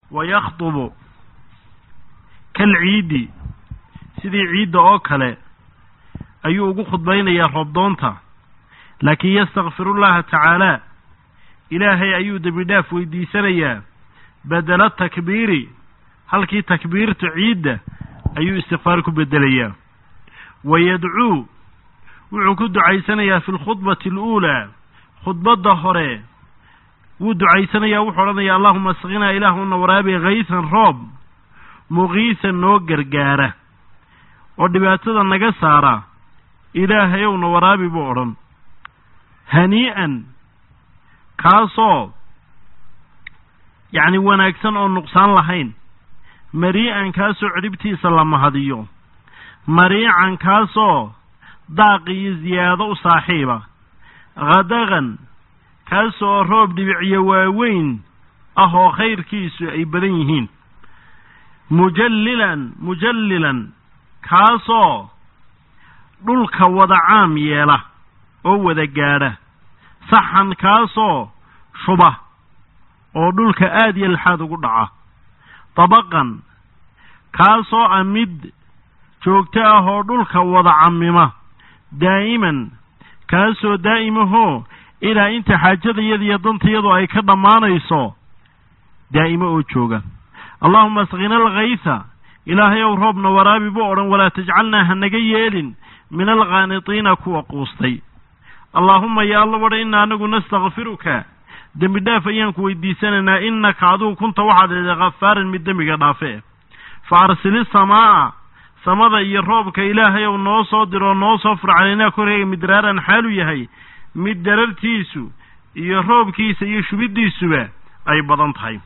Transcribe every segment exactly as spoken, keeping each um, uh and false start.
ويخطب كالعيد سيدي عيد أو كله أيوه خطبين يا ربضونتا لكن يستغفر الله تعالى إلهي أيوه دبداف ويدي سنيا بدل التكبير هل كي تكبير تعيد أيوه استغفارك بدليا ويدعو وعكد دعاء سنيا في الخطبة الأولى خطبة ظهره ودعاء سنيا وحرنا يا اللهم اسقنا إلهنا ورابي غيثا روب مغيثا نوغر جاره ودبعتنا نجسارا إلهي ونورابي بورم هنيئا كاسو يعني ونكسن أو نقصان لحين مريئا كاسو عربتي سلام هديو مريئا كاسو ضاقي زيادة صاحبة غدغا كاسو روب دبعي واوين أهو خير كيسو أي بدنيهين مجللا مجللا كاسو دولك وضعام يلا أو وذا قاره صحن كاسو شبه أو دولك آدي الحاد قدعة طبقا كاسو أمد جوكتاه دولك وضعاممه دائما كاسو دائمه إلى انت حاجة يدي يضنت يضو أي كدمان يسو دائما أوتشوغا اللهم اسغنا الغيث إلهي وربنا ورابي بؤرا ولا تجعلنا هنجيل من الغانطين كوا قوستي اللهم يا الله ورئنا نقول نستغفرك دم دافع ينكو يديسننا إنك عدو كنت واحد غفار من دمك دافع فأرسل السماء سماء يروبك إلهي ونوصو درو نوصفر علينا كوري مدرارا حالو يهي مدرار تيسو يروبك يسيشو بديسو أي بضانت هاي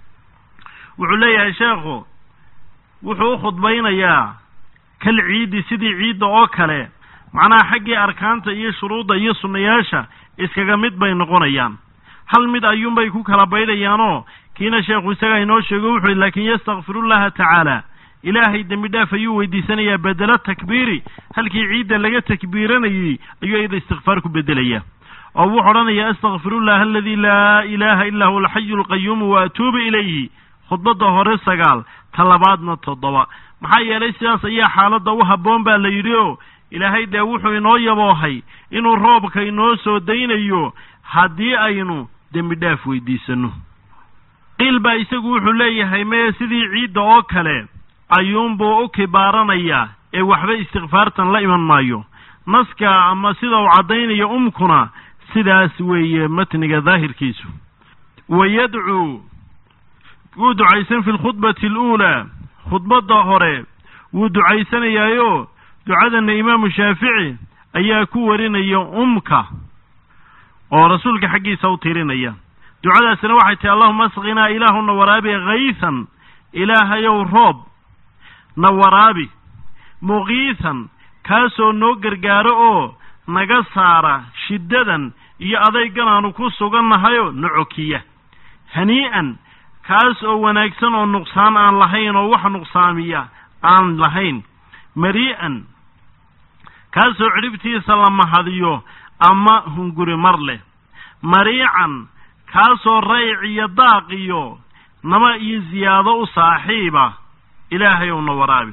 وعلي يا شيخو وحو خطبين يا كالعيد سيدي عيد اوكالي معناها حقي أركانتا إيه شروطا إيه سنياشا إسكاقا مد بين نقونيان هل مد أيوم بيكو كلا بيديانو كينا شيخو إسكاقا ينوشي قوحي لكن يستغفر الله تعالى إلهي دمدا فيو ويدي سنيا بدل تكبيري هل كي عيدا لغا تكبيراني أيو إذا استغفاركو بدليا أو وحرانا يا أستغفر الله الذي لا إله إلا هو الحي القيوم وأتوب إليه خطبة هوريسا قال طلباتنا تضوى maxaa yeelay sidaas ayaa xaaladda u habboon baa la yidhi oo ilaahay dee wuxuu inoo yaboohay inuu roobka inoo soo daynayo haddii aynu dembi dhaaf weydiisano qiil baa isagu wuxuu leeyahay mee sidii ciidda oo kale ayuunbuu u kibaaranayaa ee waxba istikfaartan la iman maayo naska ama sida uu caddaynayo umkuna sidaas weeye matniga daahirkiisu wayadcuu wuu ducaysan fi lkhudbati aluulaa khudbada hore wuu ducaysanayaayo ducadana imaamu shaafici ayaa ku warinaya umka oo rasuulka xaggiisa u tirinaya ducadaasina waxay tahay allahumma asqina ilaahuna waraabi ghaythan ilaahayow roob na waraabi muqiithan kaasoo noo gargaaro oo naga saara shiddadan iyo adaygan aanu ku sugannahayo nocokiya hanii'an kaas oo wanaagsan oo nuqsaan aan lahayn oo wax nuqsaamiya aan lahayn mari'an kaas oo ciribtiisa la mahadiyo ama hunguri mar leh mariican kaas oo rayc iyo daaq iyo nama iyo ziyaado u saaxiiba ilaahay oo waraabi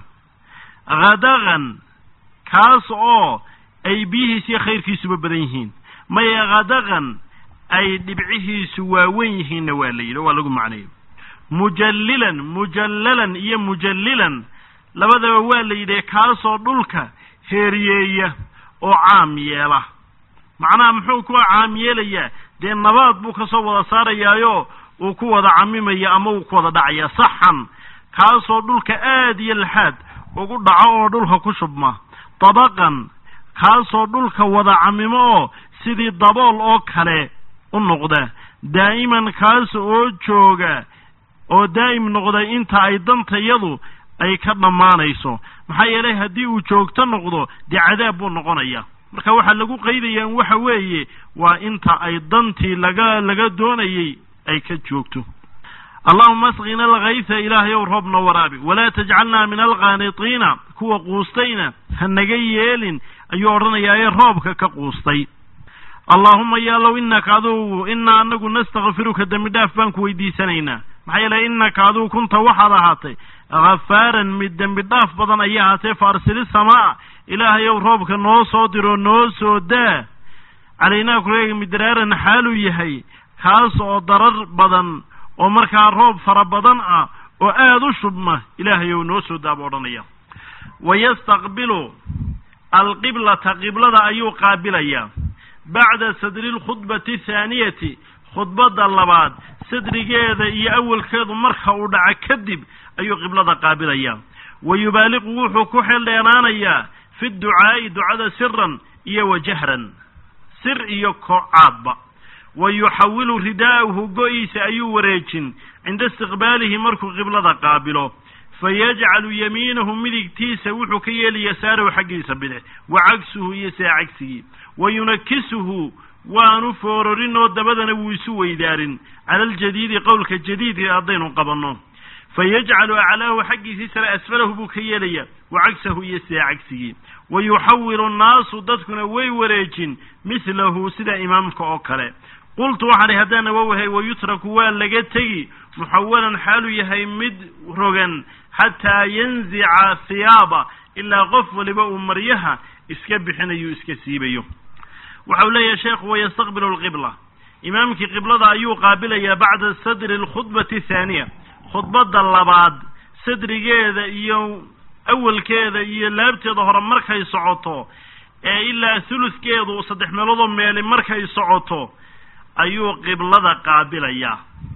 غدغا kaas oo ay bihiisa khayrkiisu badan yihiin may غدغا ay dibcihiisu waaweyn yihiin waa la yiri waa lagu macneeyo mujallilan mujallalan iyo mujallilan labadaba waa la yiri kaas oo dhulka heeriyeeya oo caam yeela macnaha muxuu ku caam yeelaya dee nabaad buu ka soo wada saarayaayo uu ku wada camimaya ama uu ku wada dhacaya saxan kaas oo dhulka aad iyo laxaad ugu dhaco oo dhulka ku shubma tabaqan kaas oo dhulka wada camimo oo sidii dabool oo kale u noqda daa'iman kaas oo jooga oo daa'im noqda inta ay dantayadu ay ka dhamaanayso maxaa yeelay haddii uu joogto noqdo dee cadaab buu noqonaya marka waxa lagu qaydayaa waxa weeye waa inta ay dantii laga laga doonayay ay ka joogto اللهم اسقنا الغيث إلهي وربنا ورابي ولا تجعلنا من الغانطين كوا قوستين هنجيل أيورنا يا ربك كقوستي اللهم يا لو إنك عدو إنا أنك نستغفرك دم دافنك ويدي سنينا maxaa yeelay innaka aduu kunta waxaad ahaatay khafaaran mid dembi dhaaf badan ayay ahaatee faarsili samaa ilaahayow roobka noo soo diro noo soo daa calaynaa kuleega midraaran xaaluu yahay kaas oo darar badan oo markaa roob fara badan ah oo aada u shubma ilaahayow noo soo daaba odhanaya wayastaqbilu alqiblata qiblada ayuu qaabilayaa bacda sadri lkhudbati athaaniyati khudbadda labaad sadrigeeda iyo awalkeedu marka uu dhaca kadib ayuu qiblada qaabilayaa wayubaaliqu wuxuu ku xeeldheeraanayaa fi ducaa'i ducada siran iyo wajahran sir iyo kocaadba wayuxawilu ridaa'ahu go-iisa ayuu wareejin cinda istiqbaalihi markuu qiblada qaabilo fayajcalu yamiinahu midigtiisa wuxuu ka yeeli yasaarahu xaggiisa bidix wa cagsuhu iyo saa cagsigii wayunakisuhu waanu foororin oo dabadana wuu isu weydaarin cala aljadiidi qowlka jadiidka haddaynu qabanno fayajcalu aclaahu xaggiisii sare asfalahu buu ka yeelaya wa cagsahu iyo saa cagsigii wayuxawilu nnaasu dadkuna way wareejin mithlahu sida imaamka oo kale qultu waxaan ihi haddaana wawahay wayutraku waa laga tegi muxawalan xaaluu yahay mid rogan xataa yanzica hiyaaba ilaa qof waliba uu maryaha iska bixinayo iska siibayo waxau leeyahay sheekhu wayastaqbilu alqibla imaamkii qiblada ayuu qaabilayaa bacda sadri alkhudbati athaaniya khudbadda labaad sadrigeeda iyo awalkeeda iyo laabteeda hore markay socoto ee ilaa thuluthkeedu saddex meeloodoo meeli markay socoto ayuu qiblada qaabilayaa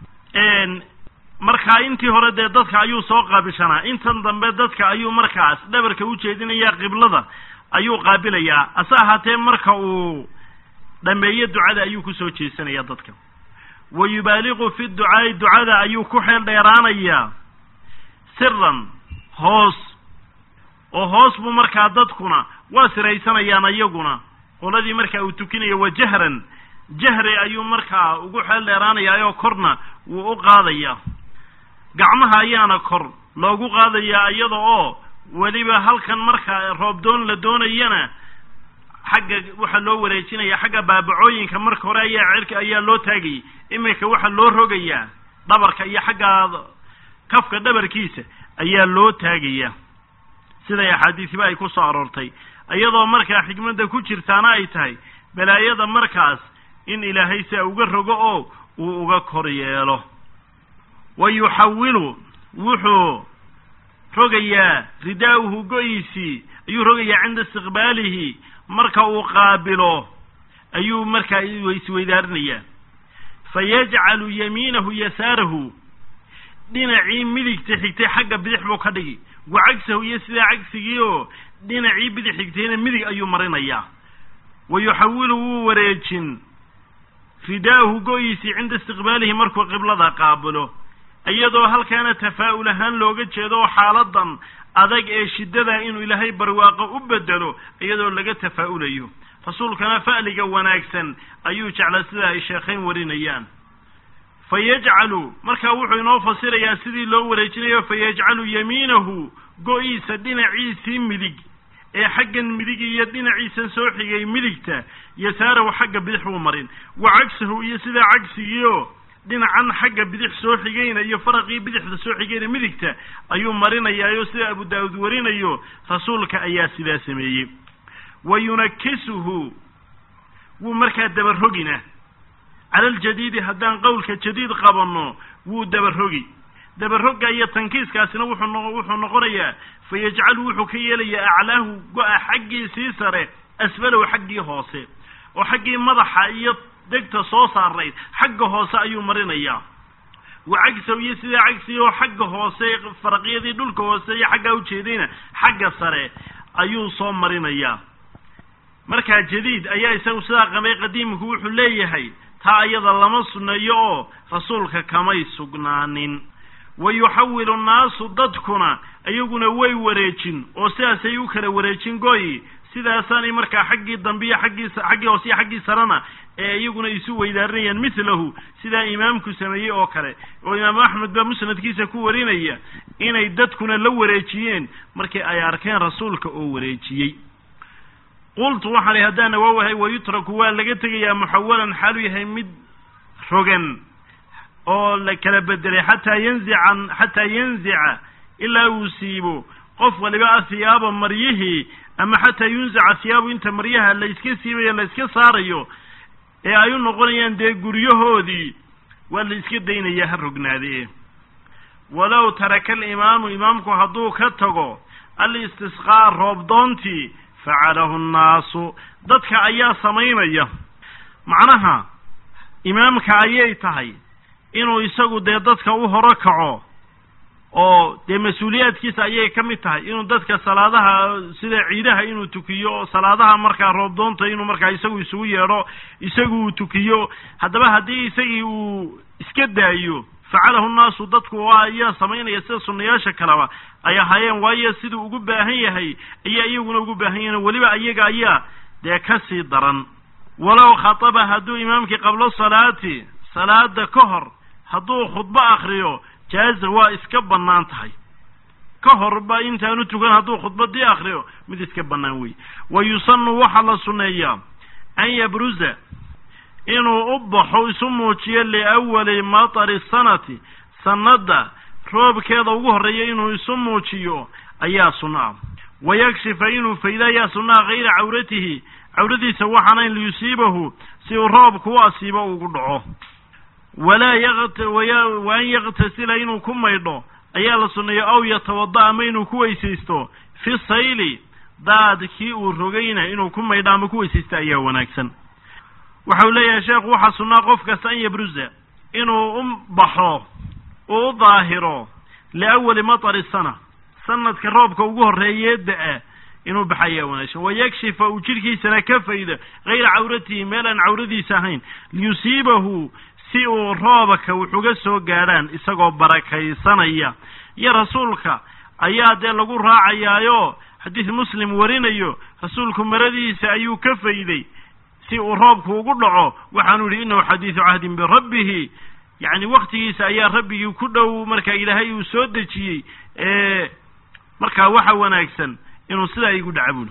markaa intii hore dee dadka ayuu soo qaabishanaa intan dambe dadka ayuu markaas dhabarka u jeedinayaa qiblada ayuu qaabilayaa ase ahaatee marka uu dhameeyo ducada ayuu kusoo jeesanayaa dadka wayubaaliqu fi ducaa'i ducada ayuu ku xeel dheeraanayaa siran hoos oo hoos buu markaa dadkuna waa siraysanayaan iyaguna qoladii markaa uu tukinayo wa jahran jahri ayuu markaa ugu xeel dheeraanayaa oo korna wuu u qaadayaa gacmaha ayaana kor loogu qaadayaa iyada oo weliba halkan markaa roobdoon la doonayana xagga waxaa loo wareejinaya xagga baabacooyinka marka hore ayaa cirka ayaa loo taagayay iminka waxaa loo rogayaa dhabarka iyo xagga kafka dhabarkiisa ayaa loo taagaya siday axaadiisiba ay ku soo aroortay iyadoo markaa xikmadda ku jirtaana ay tahay balaayada markaas in ilaahay saa uga rogo oo uu uga kor yeelo wayuxawilu wuxuu rogayaa ridaa'uhu go-iisii ayuu rogayaa cinda istiqbaalihi marka uu qaabilo ayuu markaa isweydaarinayaa fayajcalu yamiinahu yasaarahu dhinacii midigta xigtay xagga bidix buu ka dhigi wa cagsahu iyo sidaa cagsigii oo dhinacii bidix xigtayna midig ayuu marinayaa wayuxawilu wuu wareejin ridaa'uhu go-iisii cinda istiqbaalihi markuu qiblada qaabilo iyadoo halkaana tafaa'ul ahaan looga jeedo oo xaaladan adag ee shiddada inuu ilaahay barwaaqo u bedelo iyadoo laga tafaa'ulayo rasuulkana fa'liga wanaagsan ayuu jeclaa sida ay sheekhayn warinayaan fayajcalu markaa wuxuu inoo fasirayaa sidii loo wareejinayo fayajcalu yamiinahu go-iisa dhinaciisii midig ee xaggan midig iyo dhinaciisan soo xigay midigta yasaarahu xagga bidix buu marin wa cagsahu iyo sidaa cagsigiio dhinacan xagga bidix soo xigayna iyo faraqii bidixda soo xigayna midigta ayuu marinayaayo sida abu daawud warinayo rasuulka ayaa sidaa sameeyey wayunakisuhu wuu markaa dabarogina cala aljadiidi haddaan qowlka jadiid qabanno wuu dabarogi dabarogga iyo tankiiskaasina wuxuu wuxuu noqonayaa fayajcalu wuxuu ka yeelayaa aclaahu go-a xaggiisii sare asfalahu xaggii hoose oo xaggii madaxa iyo degta soo saarayd xagga hoose ayuu marinayaa wa cagsaw iyo sidaa cagsi oo xagga hoose faraqyadii dhulka hoose iyo xaggaa ujeedayna xagga sare ayuu soo marinayaa markaa jadiid ayaa isagu sidaa qamay qadiimku wuxuu leeyahay taa iyada lama sunneeyo oo rasuulka kamay sugnaanin wayuxawilu nnaasu dadkuna iyaguna way wareejin oo sidaasay u kala wareejin gooyi sidaasaanay markaa xaggii dambe iyo xaggiisa xaggii hoose iyo xaggii sarena ee iyaguna isu weydaarinayaan mithlahu sidaa imaamku sameeyey oo kale oo imaamu axmed baa musnadkiisa ku warinaya inay dadkuna la wareejiyeen markii ay arkeen rasuulka oo wareejiyey qultu waxaan ihi haddaana waawahay wayutraku waa laga tegayaa muxawalan xaalu yahay mid rogan oo la kala bedelay xataa yanzican xataa yanzica ilaa uu siibo qof waliba asiyaaba maryihii ama xataa yunzaca siyaabu inta maryaha la iska siibayo la iska saarayo ee ay u noqonayaan dee guryahoodii waa la iska daynaya ha rognaadee walow taraka alimaamu imaamku hadduu ka tago alistisqaa roobdoontii facalahu nnaasu dadka ayaa samaynaya macnaha imaamka ayay tahay inuu isagu dee dadka u horo kaco oo dee mas-uuliyaadkiisa ayay ka mid tahay inuu dadka salaadaha sida ciidaha inuu tukiyo oo salaadaha markaa roobdoonta inuu markaa isagu isugu yeedho isagu uu tukiyo haddaba haddii isagii uu iska daayo facalahu nnaasu dadku ayaa samaynaya sida sunnayaasha kaleba ay ahaayeen waayo siduu ugu baahan yahay ayaa iyaguna ugu baahan yahin weliba ayaga ayaa dee ka sii daran walow khataba hadduu imaamkii qablo salaati salaada ka hor hadduu khudbo akriyo jaaza waa iska bannaan tahay ka horba intaanu tukan hadduu khudbadii akriyo mid iska bannaan wey wa yusanu waxaa la sunneeyaa an yabruza inuu u baxo isu muujiyo liawali matari sanati sanada roobkeeda ugu horreeya inuu isu muujiyo ayaa sunno ah wayakshifa inuu fayda ayaa sunnaha kayra cawratihi cawradiisa waxaana in liyusiibahu si uu roobku u asiibo ugu dhaco walaa yaqt wa an yaktasila inuu ku maydho ayaa la sunneeya aw yatawada ama inuu ku weysaysto fi sayli daadkii uu rogayna inuu ku maydho ama ku weysaysto ayaa wanaagsan waxau leeyahay sheekhu waxaa sunnaa qof kasta an yabruza inuu u baxo uu u daahiro liawali matari sana sanadka roobka ugu horreeyee da-a inuu baxa ayaa wanaagsan wayakshifa uu jidhkiisana ka faydo kayra cawratihi meel aan cawradiisa ahayn liyusiibahu si uu roobaka wuxuga soo gaadhaan isagoo barakaysanaya iyo rasuulka ayaa dee lagu raacayaayo xadiis muslim warinayo rasuulku maradiisa ayuu ka fayday si uu roobku ugu dhaco waxaanu yidhi innahu xadiidu cahdin birabbihi yacni waktigiisa ayaa rabbigii ku dhow markaa ilaahay uu soo dejiyey ee markaa waxa wanaagsan inuu sidaa igu dhaca buuli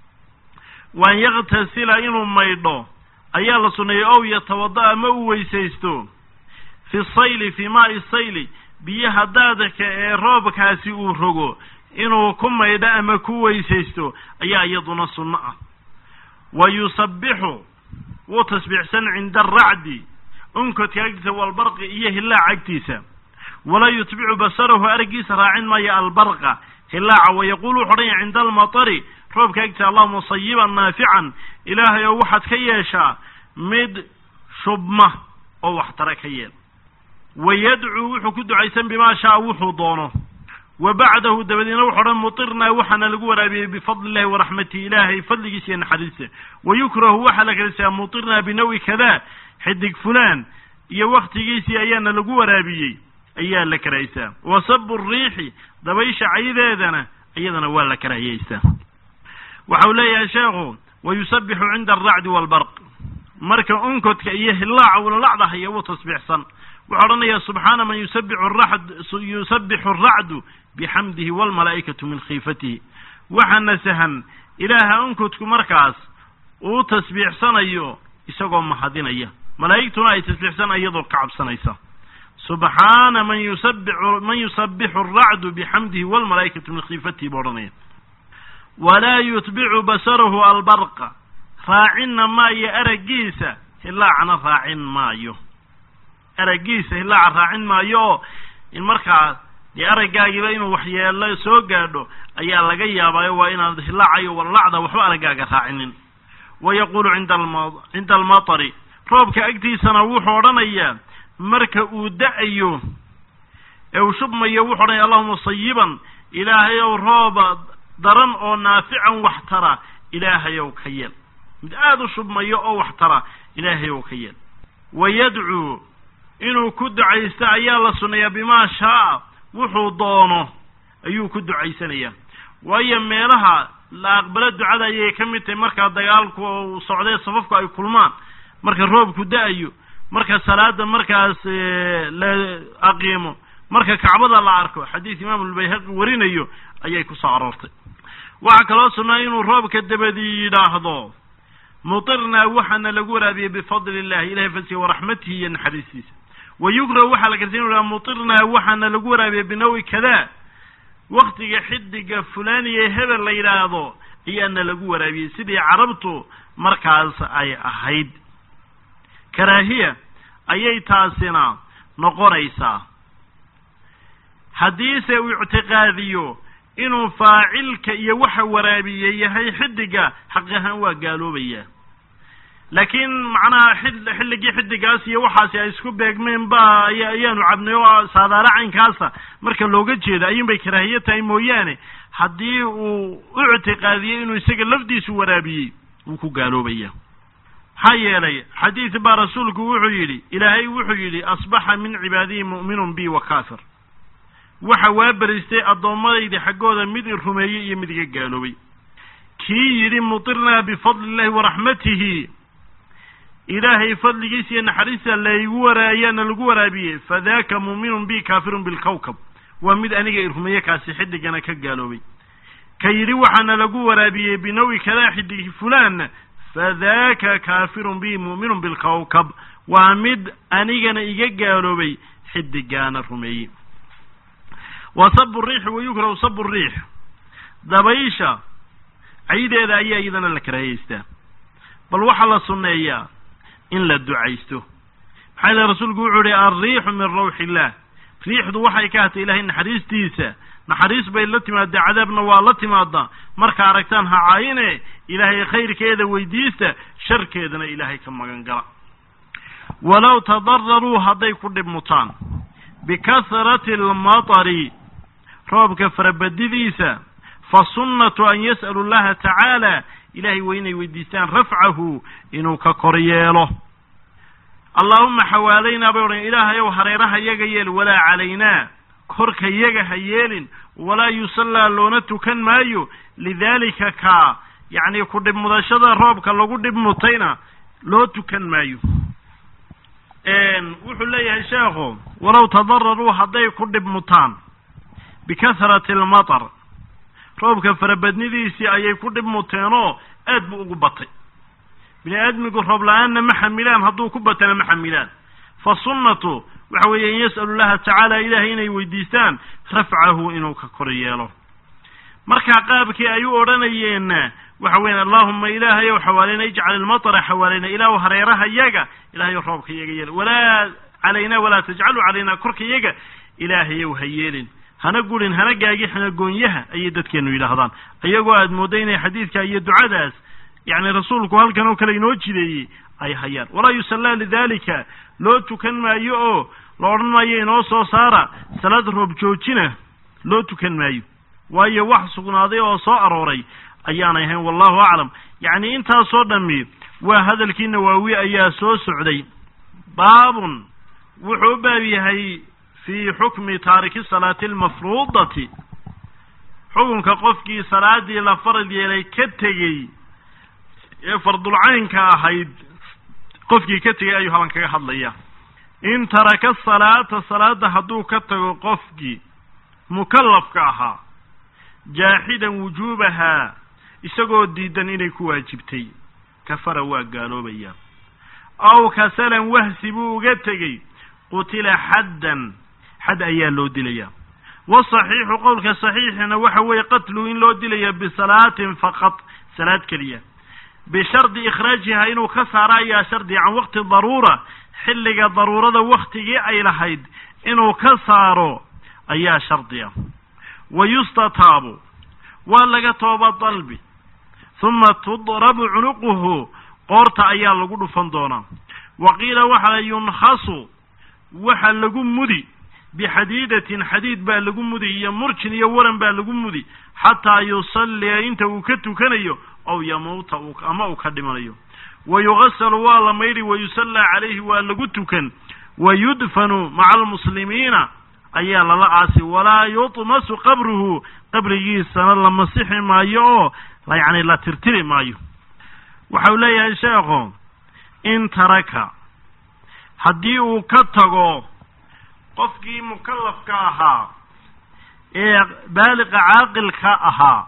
waan yaktasila inuu maydho ayaa la sunneeyey ow yatawada ama uu weysaysto fi sayli fii maa'i sayli biyaha daadaka ee roobkaasi uu rogo inuu ku maydho ama ku weysaysto ayaa iyaduna sunno ah wa yusabbixu wuu tasbiixsan cinda aracdi unkodka agtiisa walbarqi iyo hilaaca agtiisa walaa yutbicu basarahu araggiisa raacin maayo albarqa hilaaca wayaquulu wuxu odhan yahay cinda almatari roobka agtiisa allahuma sayiban naafican ilaahay oo waxaad ka yeeshaa mid shubma oo waxtara ka yeel wayadcuu wuxuu ku ducaysan bimaa shaa wuxuu doono wa bacdahu dabadiina wuxu odhan mutirnaa waxaana lagu waraabiyey bifadli illahi waraxmatihi ilaahay fadligiisa iyo naxariista wayukrahu waxaa la kalisaa mutirnaa binawi kada xidig fulaan iyo waktigiisii ayaana lagu waraabiyey ayaa la karahaysaa wasabu riixi dabaysha caydeedana iyadana waa la karahiyaysaa waxau leeyahay sheekhu wayusabbixu cinda alracdi waalbarq marka unkodka iyo hilaaca ulalacdahaya wuu tasbiixsan wuxuu odhanayaa subxaana man yusabixu rad yusabbixu aracdu bixamdihi waalmalaa'ikatu min khiifatihi waxa nasahan ilaaha unkodku markaas uu tasbiixsanayo isagoo mahadinaya malaa'igtuna ay tasbiixsan iyadoo ka cabsanaysa subxaana man yusabixu man yusabbixu aracdu bixamdihi waalmalaa'ikatu min khiifatihi buu odhanaya walaa yutbicu basarahu albarqa raacinna maayo araggiisa hilaacana raacin maayo araggiisa hilaaca raacin maayo oo in markaa dee araggaagiiba inuu waxyeelo soo gaadho ayaa laga yaabaayo waa inaad hilaacayo walacda waxba araggaaga raacinin wayaquulu cinda alma cinda almatari roobka agtiisana wuxuu odhanayaa marka uu da-ayo ee uu shubmayo wuxu odhanaya allahuma sayiban ilaahay ow rooba daran oo naafican wax tara ilaahay ow ka yeel mid aada u shubmayo oo wax tara ilaahay ow ka yeel wayadcuu inuu ku ducaysto ayaa la sunneeyaa bimaa shaa wuxuu doono ayuu ku ducaysanayaa waayo meelaha la aqbalo ducada ayay ka mid tahay markaa dagaalku uu socdee safafku ay kulmaan marka roobku da-ayo marka salaada markaas la aqiimo marka kacbada la arko xadiis imaam albayhaqi warinayo ayay ku soo aroortay waxaa kaloo sunnaa inuu roobka dabadii yidhaahdo mutirnaa waxaana lagu waraabiyey bifadli illahi ilahay fadligiisa waraxmatihi iyo naxariistiisa wayukrahu waxaa la karsin ula mutirnaa waxaana lagu waraabiya binawi kada waqtiga xidiga fulaniye hebel la yiraahdo ayaana lagu waraabiyay sidii carabtu markaas ay ahayd karaahiya ayay taasina noqonaysaa hadiise uu i'tiqaadiyo inuu faacilka iyo waxa waraabiyay yahay xidiga xaqahan waa gaaloobaya laakiin macnaha xilligii xidigaas iyo waxaas ay isku beegmeen ba ayaanu cabnay oo saadaara caynkaasa marka looga jeedo ayun bay karaahiye tahay mooyaane haddii uu u i'tiqaadiyay inuu isaga lafdiisu waraabiyey wuu ku gaaloobaya maxaa yeelay xadiis baa rasuulku wuxuu yidhi ilaahay wuxuu yidhi asbaxa min cibaadihi mu'minun bi wa kaafir waxa waa baristay addoommadayda xaggooda mid i rumeeyey iyo mid iga gaaloobay kii yidhi mutirnaa bifadli illahi waraxmatihi ilaahay fadligiisa iyo naxariista laygu waraayaana lagu waraabiyey fadaaka mu'minun bi kaafirun bilkawkab waa mid aniga i rumeeye kaasi xidigana ka gaaloobay ka yidhi waxaana lagu waraabiyey binawi kadaa xidigi fulaan fadaaka kaafirun bi mu'minun bilkawkab waa mid anigana iga gaaloobay xidigaana rumeeyey وصب الريح ويكره صب الريح دبيشة عيدة ذا أيه إذن الكراهيسته بل وحل صنية إن لا دعيسته حال رسول قوعي الريح من روح الله ريح دو وحي كهت إله إن حديث تيسا نحديث بين لتماد عذابنا والتماد مركا عركتانها عاينة إلهي خير كيدا ويديسته شر كيدنا إلهي كما قنقرأ ولو تضرروا هذي كل مطان بكثرة المطر روبك فربديسا فالسنة أن يسأل الله تعالى إلهي وين يوديسان رفعه إنو كقرياله اللهم حوالينا بورين إلهي وحريرها يغيل ولا علينا كرك يغيل ولا يصلى لونته كان مايو لذلك كا يعني قدب مداشدة روبك لو قدب مطينا لو تكن مايو wuxuu leeyahay sheekhu walaw tadarraruu hadday ku dhib mutaan bikasrati almatar roobka farabadnidiisii ayay ku dhib muteenoo aad buu ugu batay bini aadmigu roob la-aanna ma xamilaan hadduu ku batana ma xamilaan fa sunnatu waxa weeye in yas'alu llaha tacaala ilaahay inay weydiistaan rafcahu inuu ka kor yeelo markaa qaabkii ay u odhanayeenna waxa weyn allahumma ilaahay oo xawaalina ijcal almatara xawaalina ilaahu hareeraha yaga ilaahay roobka yaga yeel wala علينا ولا تجعلوا علينا كرك يجا إلهي وهيلين هنا قولين هنا جاجي حنا جونيها أي دت كانوا يلاهضان أي واحد مودين حديث كأي دعاء يعني رسولك وهل كانوا كلينوج ذي أي حيار ولا يسلى لذلك لو تكن ما يو لورن ما ينوصو سارة سلاد رب جوتشنا لو تكن ما يو وأي واحد سقناضي وصار وري أيانا هن والله أعلم يعني أنت صدمي وهذا الكين واوي أي سوس عدي باب وحبابي هي في حكم تارك الصلاة المفروضة حكم كقفكي صلاة لا فرض يلي كتجي فرض العين كهيد قفكي كتجي أيها من كهضلية إن ترك الصلاة صلاة هدو كتجي قفكي مكلف كها جاحدا وجوبها isagoo diidan inay ku waajibtay kafara waa gaaloobaya aw kasalan wahsibu uga tagay qutila haddan had ayaa loo dilaya wasaxiix qowlka saxiixna waxa weeye qatlu in loo dilaya bi salaatin faqat salaad kaliya bi shardi ikhraajiha inuu ka saaraya shardi aan waqti daruura xilliga daruurada waqtigii ay lahayd inuu ka saaro ayaa shardiya wayustatabu waa laga tooba dalbi ثم تضرب عنقه قرط أيا لغو دفن دونا وقيل وحا ينخص وحا لغو مدي بحديدة حديد با لغو مدي يمرشن يورن با لغو مدي حتى يصلي انت وكتو كنيو أو يموت أما أكدمانيو ويغسل والله ميري ويسلى عليه ولغو تكن ويدفن مع المسلمين أيا للعاسي ولا يطمس قبره قبره سنة المسيح ما يو لا يعني لا ترتري مايو وحولي يا شيخ إن ترك حديو كتغو قفكي مكلف كاها إيه بالغ عاقل كاها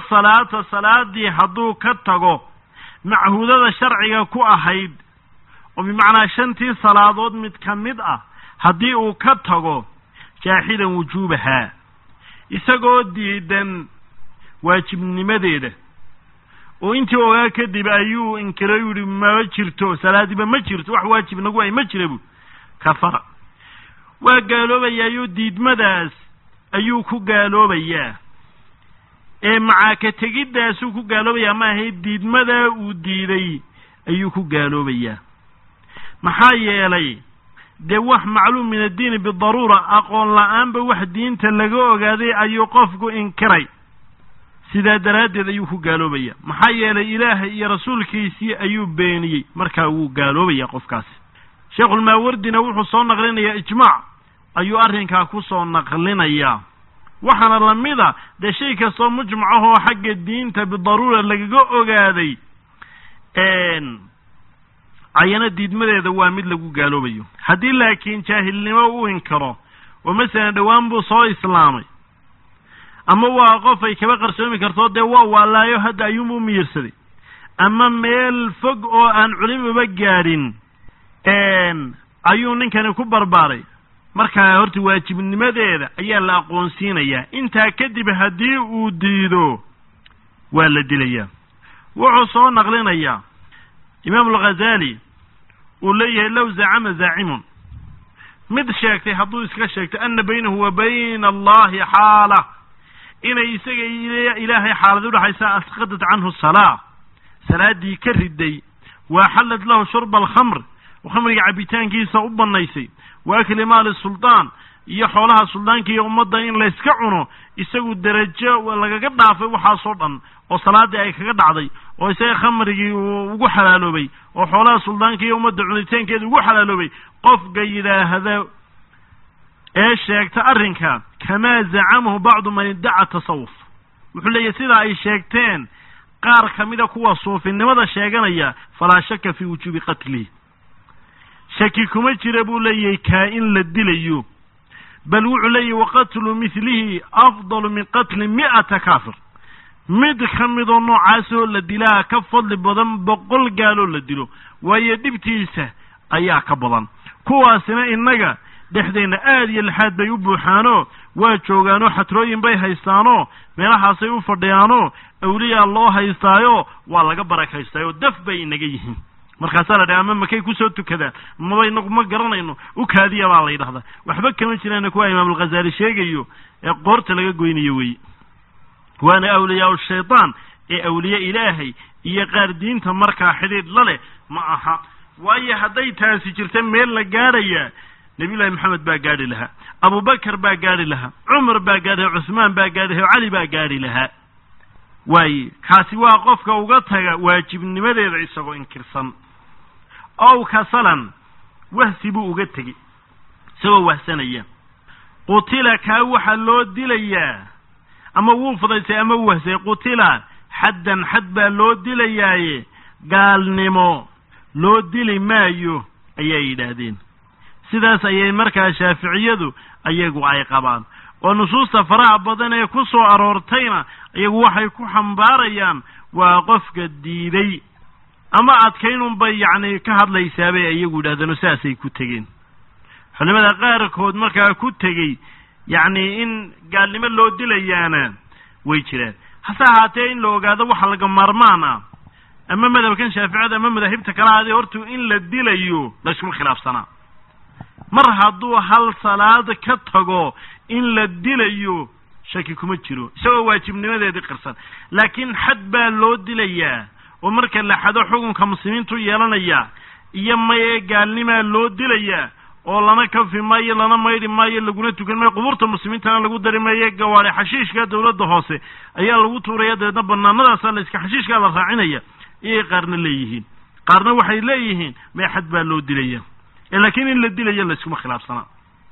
الصلاة صلاة دي حدو كتغو معهودة شرعية كو أحيد oo bimacnaa shantii salaadood mid ka mid ah haddii uu ka tago jaaxidan wujuubahaa isagoo diidan waajibnimadeeda oo intii ogaa kadib ayuu inkiray yidhi ma jirto salaadiba ma jirto wax waajib nagu ay ma jira bu kafara waa gaaloobayaayoo diidmadaas ayuu ku gaaloobayaa ee macaa ka tegiddaasuu ku gaaloobayaa ma ahay diidmadaa uu diiday ayuu ku gaaloobayaa maxaa yeelay dee wax macluum min addiini bidaruura aqoon la-aanba wax diinta laga ogaaday ayuu qofku inkiray sidaa daraaddeed ayuu ku gaaloobaya maxaa yeelay ilaahay iyo rasuulkiisii ayuu beeniyey markaa wuu gaaloobaya qofkaasi sheekhulmaawardina wuxuu soo naqlinayaa ijmaac ayuu arrinkaa ku soo naqlinayaa waxaana lamida dee shay kastoo mujmacahoo xagga diinta bidaruura lagaga ogaaday cayano diidmadeeda waa mid lagu gaaloobayo haddii laakiin jaahilnimo u inkaro oo masalan dhowaan buu soo islaamay ama waa qof ay kaba qarsoomi karto dee waa waalaayo hadda ayuunbuu miyirsaday ama meel fog oo aan culimaba gaadhin ayuu ninkani ku barbaaray markaa horta waajibnimadeeda ayaa la aqoonsiinayaa intaa kadib haddii uu diido waa la dilayaa wuxuu soo naqlinayaa imaam alghazali uu leeyahay low zacama zaacimun mid sheegtay hadduu iska sheegto ana baynahu wa bayna allahi xaala inay isaga ilaahay xaalad udhaxaysa asqadat canhu salaa salaadii ka riday waa xallad lahu shurba alkhamr oo khamriga cabitaankiisa u banaysay wa akli maali suldaan iyo xoolaha suldaanka iyo ummadda in layska cuno isagu derajo lagaga dhaafay waxaasoo dhan oo salaadii ay kaga dhacday oo isaga khamrigii uu ugu xalaaloobay oo xoolaha suldaanka iyo ummadda cunitaankeeda ugu xalaaloobay qofka yidhaahda ee sheegta arrinka kamaa zacamahu bacdu man iddaca tasawuf wuxuu leeyahy sidaa ay sheegteen qaar ka mida kuwa suufinimada sheeganaya falaa shaka fii wujuubi qatlihi shaki kuma jira buu leeyahay kaa in la dilayo bal wuxuu leeyahy waqatlu midlihi afdalu min qatli mi'ata kaafir mid ka midoo noocaasoo la dilaa ka fadli badan boqol gaaloo la dilo waayo dhibtiisa ayaa ka badan kuwaasina innaga dhexdeenna aad iyo lixaad bay u buuxaanoo waa joogaanoo xatrooyin bay haystaanoo meelahaasay u fadhiyaanoo awliyaa loo haystaayo waa laga barakaystaayoo daf bay inaga yihiin markaasaa la dhaha ama makay kusoo tukadaan maba inagu ma garanayno u kaadiya baa la yidhahdaa waxba kama jiraana kuwa imaamulghazaali sheegayo ee qoorta laga goynayo weeye waana awliyaa shaytaan ee awliye ilaahay iyo qaar diinta markaa xidhiidh la leh ma aha waayo hadday taasi jirta meel la gaadhayaa nabiyullaahi maxamed baa gaadhi lahaa abubakar baa gaadhi lahaa cumar baa gaadhi lahaa cusmaan baa gaadhi lahaa cali baa gaadhi lahaa waaye kaasi waa qofka uga taga waajibnimadeeda isagoo inkirsan ow kasalan wahsi buu uga tegey isagoo wahsanaya qutila kaa waxaa loo dilayaa ama wuu fudaysay ama u wahsay qutila xaddan xad baa loo dilayaaye gaalnimo loo dili maayo ayay yidhaahdeen sidaas ayay markaa shaaficiyadu ayagu ay qabaan oo nusuusta faraha badan ee ku soo aroortayna iyagu waxay ku xambaarayaan waa qofka diiday ama adkaynunbay yacni ka hadlaysaabay iyagu yidhahdeen saasay ku tegeen culimada qaarkood markaa ku tegey yacni in gaalnimo loo dilayaana way jiraan hase ahaatee in la ogaado waxa laga maarmaan ah ama madhabkan shaaficiyada ama madaahibta kala ahaadee hortuu in la dilayo layskuma khilaafsanaa mar hadduu hal salaad ka tago in la dilayo shaki kuma jiro isagoo waajibnimadeedii qirsan laakiin xad baa loo dilayaa oo marka la xado xukunka muslimiintu yeelanaya iyo maye gaalnimaa loo dilayaa oo lana kafi maayo lana maydhi maayo laguna tukan maayo qubuurta muslimiintana lagu dari maayo gawaari xashiishka dawladda hoose ayaa lagu tuuraya dabeedna banaanadaasa la iska xashiishkaa la raacinaya iyay qaarna leeyihiin qaarna waxay leeyihiin mee xad baa loo dilaya laakiin in la dilayo la iskuma khilaafsanaa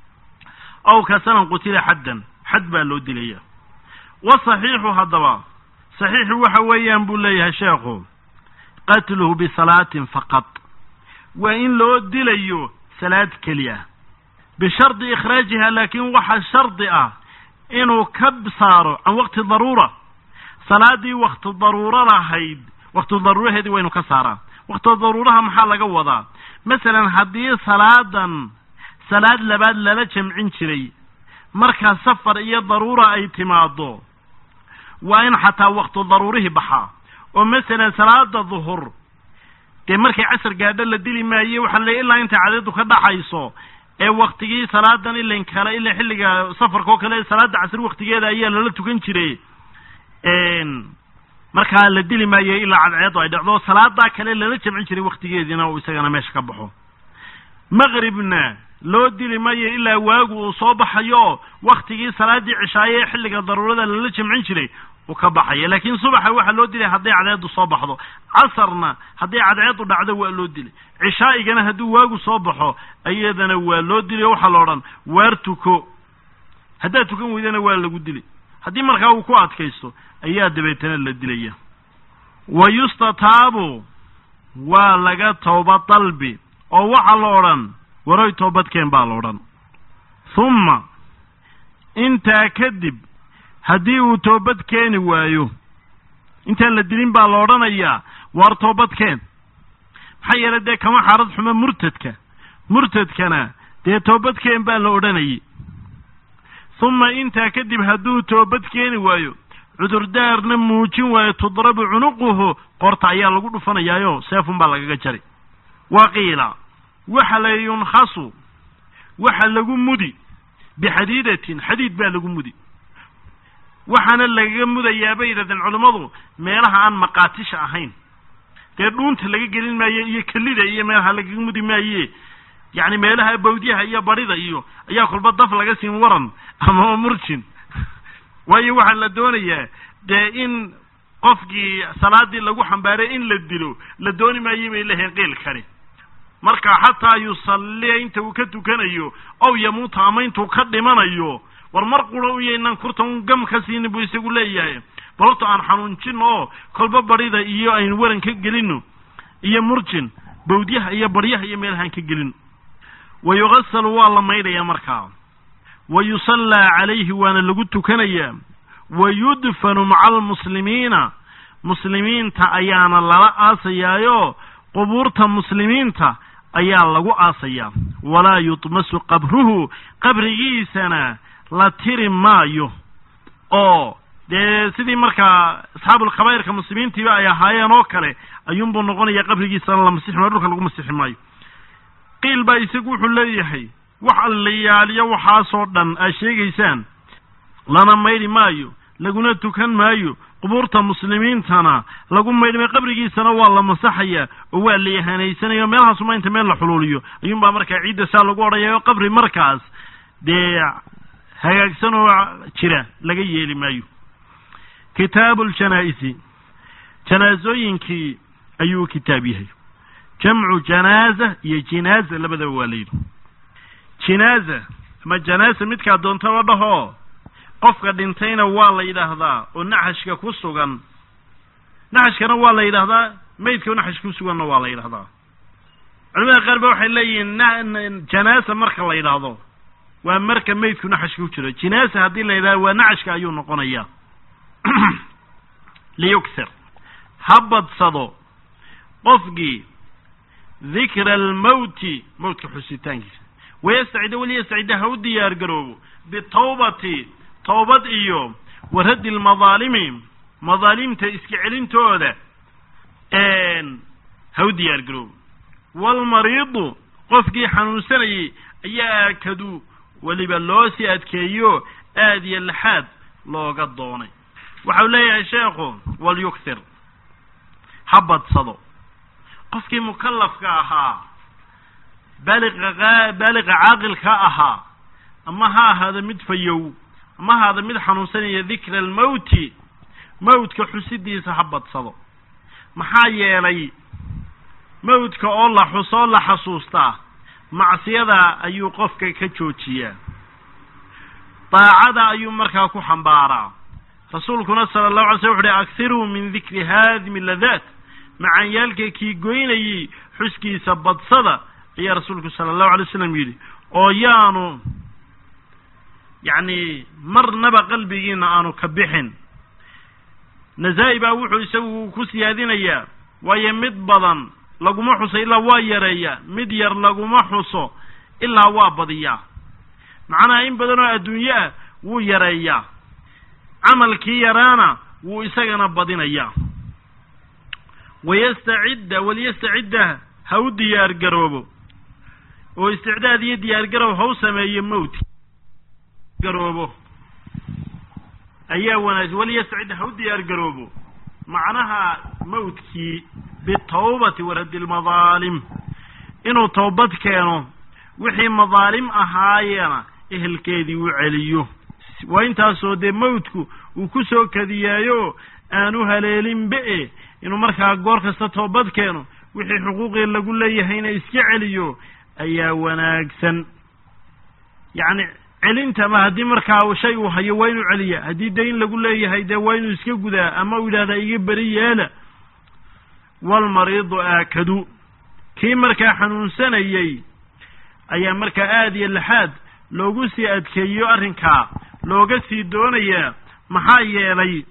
aw kasalan qutila xaddan xad baa loo dilaya wasaxiixu haddaba saxiixu waxa weeyaan buu leeyahay sheekhu qatluhu bisalaatin faqad waa in loo dilayo salaad keliya bishardi ikhraajiha laakiin waxa shardi ah inuu ka saaro can waqti daruura salaadii waqti daruuro lahayd waqti daruuraheedii waa inuu ka saaraa waqti daruuraha maxaa laga wadaa masalan haddii salaadan salaad labaad lala jamcin jiray marka safar iyo daruura ay timaado waa in xataa waqti daruurihi baxaa oo masalan salaada dhuhur dee markay casar gaadho la dili maayo waxa la ilaa inta cadadu ka dhaxayso ee waqtigii salaadan ilaa kale ilaa xilliga safarka oo kale salaada casr waqtigeeda ayaa lala tukan jiray een marka la dili maayo ilaa cadceedu ay dhacdo salaada kale lala jamcin jiray waqtigeedina oo isagana meesha ka baxo maghribna loo dili maayo ilaa waagu uu soo baxayo waqtigii salaadii cishaaye xilliga daruurada lala jamcin jiray oo ka baxay laakiin subaxa waxa loo dilay haddii cadceedu soo baxdo casarna haddii cadceedu dhacdo waa loo dilay cishaa'igana haddii waagu soo baxo ayadana waa loo dilay waxa la oran waar tuko haddii tukan weydana waa lagu dilay haddii markaa uu ku adkaysto ayaa dabeetana la dilaya wayustatabu waa laga tawbad dalbi oo waxa la oran waray toobadkeen baa la oran thumma inta kadib haddii uu toobad keeni waayo intaan la dilin baa la odhanayaa waar toobadkeen maxaa yeelay dee kama xarad xumo murtadka murtadkana dee toobadkeen baa la odhanayay uma intaa kadib hadduu toobad keeni waayo cudurdaarna muujin waayo tudrabu cunuquhu qorta ayaa lagu dhufanayaayo seefun baa lagaga jari waqiila waxa la yunkhasu waxa lagu mudi bixadiidatin xadiid baa lagu mudi waxaana lagaga mudayaa bay yidhahdeen culimmadu meelaha aan maqaatisha ahayn dee dhuunta laga gelin maayo iyo kelida iyo meelaha lagaga mudi maaye yacni meelaha bawdyaha iyo barida iyo ayaa kolba daf laga siin waran ama murjin waayo waxaa la doonayaa dee in qofkii salaadii lagu xambaaray in la dilo la dooni maayo bay leeyihiin qiil kani marka xataa yusalliya inta uu ka tukanayo ow yamuuta ama intuu ka dhimanayo war mar qura u yeeynaan kurtan gam ka siin buu isagu leeyahay balto aan xanuunjin oo kolba barida iyo aynu waran ka gelino iyo murjin bawdyaha iyo baryaha iyo meelahan ka gelin ويغسل والله ميريا مركا ويصلى عليه وانا لغو تكنيا ويدفن مع المسلمين مسلمين تا ايانا لا آسيايو قبورتا مسلمين تا ايان لغو آسيا ولا يطمس قبره قبره سنة لا تيري مايو او دي سيدي مركا اصحاب القبائر كمسلمين تبا ايا هايان اوكالي ايون بو نغوني يا قبره سنة لمسيح مروكا لغو مسيح مايو قيل با يسيقو حليحي وحال ليالي وحاسو دان اشيغيسان لنا ميري مايو لغونا توكان مايو قبورتا مسلمين تانا لغو ميري قبرغي سنة والله مساحيا ووال ليهانيسان يوم يلها سمين تمين لحلوليو ايوم با مركا عيدة سالو قوريا قبري مركز دي هاياك سنو چرا لغي يلي مايو كتاب الجنائزي جنازوينكي ايو كتابيهي جمع جنازة يا جنازة لبدا والين جنازة ما جنازة متكا دونتا ودهو qofka dhintayna waa la yiraahdaa oo naxashka ku sugan naxashkana waa la yiraahdaa meydka naxashka ku sugan waa la yiraahdaa culimada qaar waxay leeyihiin janaasa marka la yiraahdo waa marka meydku naxashka ku jiro janaasa hadii la yiraahdo waa naxashka ayuu noqonayaa liyukthir habad sado qofgi ذكر الموت موت حسيتانك ويستعد وليستعد هو ديار قروب بالتوبة توبة إيوم ورد المظالم مظالم تإسكعلين تودا ان هو ديار قروب والمريض قفقي حنوسري ياكدو ولبالوسي أدكيو آدي اللحاد لو قدوني وحولي يا شيخو وليكثر حبت صدو قفكي مكلف كاها بالغ غا بالغ عاقل كاها اما ها هذا مدفيو اما هذا مد حنوسنيه ذكر الموت موت كحسدي صحبت صدو maxaa yeelay mawdka oo la xuso la xasuusta macsiyada ayuu qofka ka joojiyaa taacada ayuu markaa ku xambaaraa rasuulkuna sallallahu alayhi wasallam wuxuu akthiru min dhikri hadhihi alladhat مع يالك كي قويني حسكي سبت صدا يا رسولك صلى الله عليه وسلم يلي اويانو يعني مر نبا قلبينا انو كبحن نزايبا وحو يسوو كسيادين ايا ويمد بضن laguma xuso ilaa waa yareeyaa mid yar laguma xuso ilaa waa badiyaa macnaha in badan oo adduunye ah wuu yareeyaa camalkii yaraana wuu isagana badinayaa wayastacidda walyastacidda ha u diyaar garoobo oo isticdaad iyo diyaar garow ha u sameeyo mawt garoobo ayaa wanaagsan walyastacidda ha u diyaar garoobo macnaha mawtkii bitawbati warad almadaalim inuu tawbad keeno wixii madaalim ahaayena ehelkeedii u celiyo waa intaasoo dee mawtku uu ku soo kadiyaayo aanu haleelin be inuu markaa goor kasta toobad keeno wixii xuquuqii lagu leeyahayna iska celiyo ayaa wanaagsan yacni celinta ma haddii markaa shay uu hayo waa inuu celiya haddii dayn lagu leeyahay dee waa inuu iska gudaa ama uu yidhahdaa iga beri yeela walmariidu aakadu kii markaa xanuunsanayey ayaa markaa aad iyo laxaad loogu sii adkeeyo arrinkaa looga sii doonayaa maxaa yeelay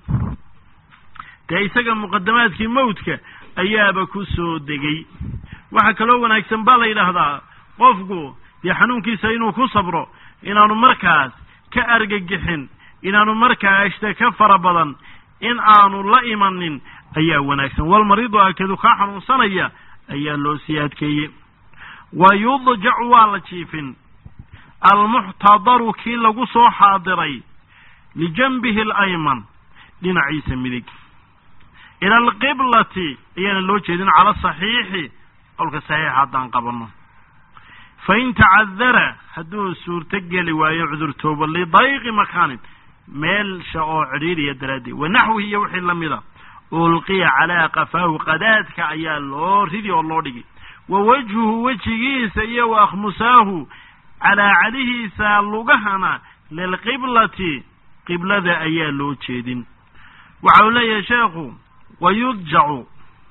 dee isaga muqadamaadkii mawtka ayaaba ku soo degay waxaa kaloo wanaagsan baa la yidhaahdaa qofku dee xanuunkiisa inuu ku sabro inaanu markaas ka argagixin inaanu markaa ashta ka fara badan in aanu la imanin ayaa wanaagsan walmariidu aakadu kaa xanuunsanaya ayaa loo sii adkeeyey wa yudjacu waa la jiifin almuxtadaru kii lagu soo xaadiray lijanbihi alayman dhinaciisa midig ila alqiblati ayaana loo jeedin cala saxiixi qowlka saxiixa haddaan qabanno fain tacadara hadduu suurto geli waayo cudurtooba lidayqi makaanin meelsha oo cidhiiriya daraaddeed wanaxwihi iyo wixii la mida ulqiya calaa qafaahu qadaadka ayaa loo ridi oo loo dhigi wa wajhuhu wejigiisa iyo wa akhmusaahu calaacalihiisa lugahana lilqiblati qiblada ayaa loo jeedin waxa uu leeyahay sheekhu wayudjacu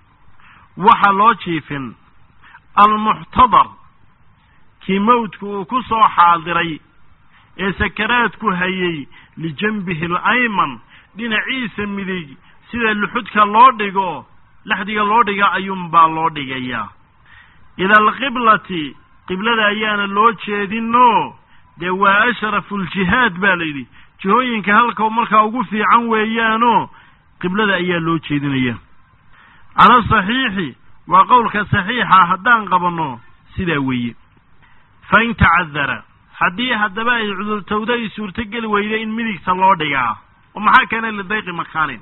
waxa loo jiifin almuxtadar kii mawdku uu ku soo xaadiray ee sakaraadku hayay lijanbihi alayman dhinaciisa midig sida luxudka loo dhigo laxdiga loo dhiga ayuunbaa loo dhigayaa ila alqiblati qiblada ayaana loo jeedinoo dee waa ashrafu ljihaad baa layidhi jihooyinka halka markaa ugu fiican weeyaanoo qiblada ayaa loo jeedinaya cala saxiixi waa qowlka saxiixa haddaan qabanno sidaa weeye fain tacadara haddii haddaba ay cudurtowda ay suurto geli weyda in midigta loo dhigaa oo maxaa keenay lidayqi makaanin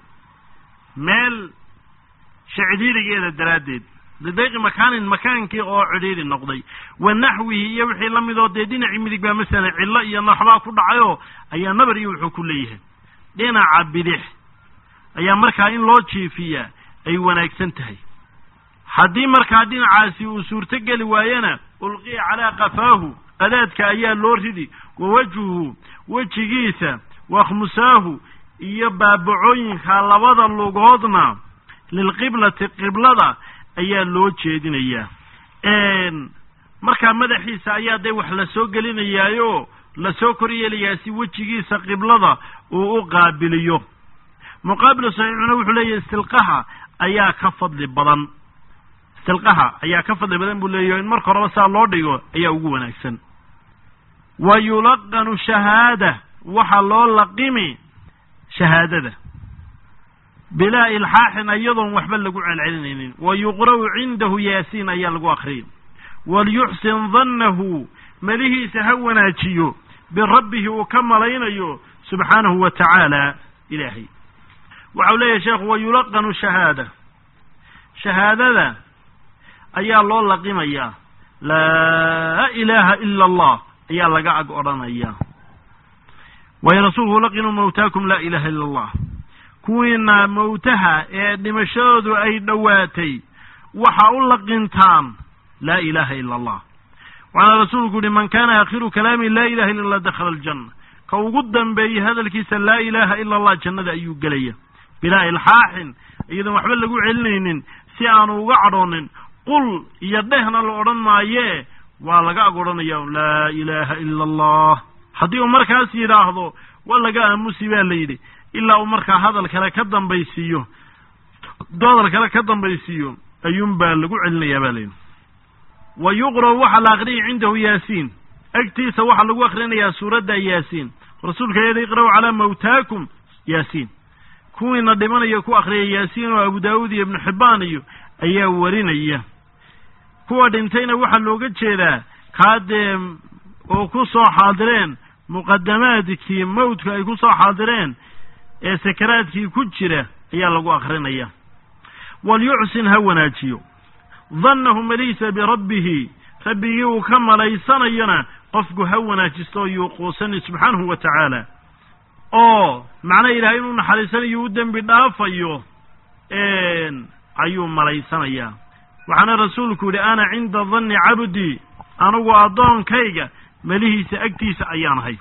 meel cidhiirigeeda daraaddeed lidayqi makaanin makaankii oo cidhiiri noqday wa naxwihi iyo wixii la midoo dee dhinacii midig baa masalan cillo iyo naxbaa ku dhacayoo ayaa nabar iyo wuxuu ku leeyahay dhinaca bidix ayaa markaa in loo jiifiyaa ay wanaagsan tahay haddii markaa dhinacaasi uu suurto geli waayana ulqiya calaa qafaahu qadaadka ayaa loo ridi wa wajhuhu wejigiisa wa akhmusaahu iyo baabacooyinka labada lugoodna lilqiblati qiblada ayaa loo jeedinayaa markaa madaxiisa ayaa dee wax la soo gelinayaayo lasoo kor yeelayaa si wejigiisa qiblada uu u qaabiliyo muqaabilu saxiixuna wuxuu leeyahay istilqaha ayaa ka fadli badan istilqaha ayaa ka fadli badan buu leeyahay in marka horeba saa loo dhigo ayaa ugu wanaagsan wa yulaqanu shahaada waxaa loo laqimi shahaadada bilaa ilxaaxin iyadoon waxba lagu celcelinaynin wa yuqra'u cindahu yaasiin ayaa lagu akriyay waliyuxsin dannahu malihiisa ha wanaajiyo birabbihi uu ka malaynayo subxaanahu wa tacaala ilaahay waxau leeyahay sheekhu wa yulaqanu shahaada shahaadada ayaa loo laqimayaa laa ilaaha ila allah ayaa laga ag odhanayaa waayo rasuulku laqinuu mawtaakum laa ilaha ila allah kuwiina mawtaha ee dhimashadoodu ay dhowaatay waxa u laqintaan laa ilaha ila allah waxaana rasuulku yihi man kaana aakhiru kalaami laa ilaha illa allah dakhala aljanna ka ugu dambeeyey hadalkiisa laa ilaha ila allah jannada ayuu gelaya bilaa ilxaaxin iyadoon waxba lagu celinaynin si aanu uga cadhoonin qul iyo dhehna la odhan maayee waa laga ag odhanaya laa ilaha ila allah haddii uu markaas yidhaahdo waa laga aamusi baa la yidhi ilaa uu markaa hadal kale ka dambaysiiyo hadal kale ka dambaysiiyo ayuun baa lagu celinayaa baa layidhi wa yuqra'u waxa la aqriyay cindahu yaasiin agtiisa waxaa lagu akrinayaa suuradda yaasiin rasuulka yidhi iqra'u calaa mawtaakum yaasiin kuwiina dhimanayo ku akhriya yaasiin oo abu daawuud iyo ibnu xibbaan iyo ayaa warinaya kuwa dhintayna waxaa looga jeedaa kaadee oo ku soo xaadireen muqadamaadkii mawdka ay ku soo xaadireen ee sakaraadkii ku jira ayaa lagu akrinaya walyuxsin ha wanaajiyo dannahu maliisa birabbihi rabbigii uu ka malaysanayana qofku ha wanaajisto yuuquusani subxaanahu wa tacaala oo macna ilaahay inuu naxariisanayo u dembi dhaafayo ayuu malaysanayaa waxaana rasuulku yidhi ana cinda danni cabdii anugu addoonkayga melihiisa agtiisa ayaan ahay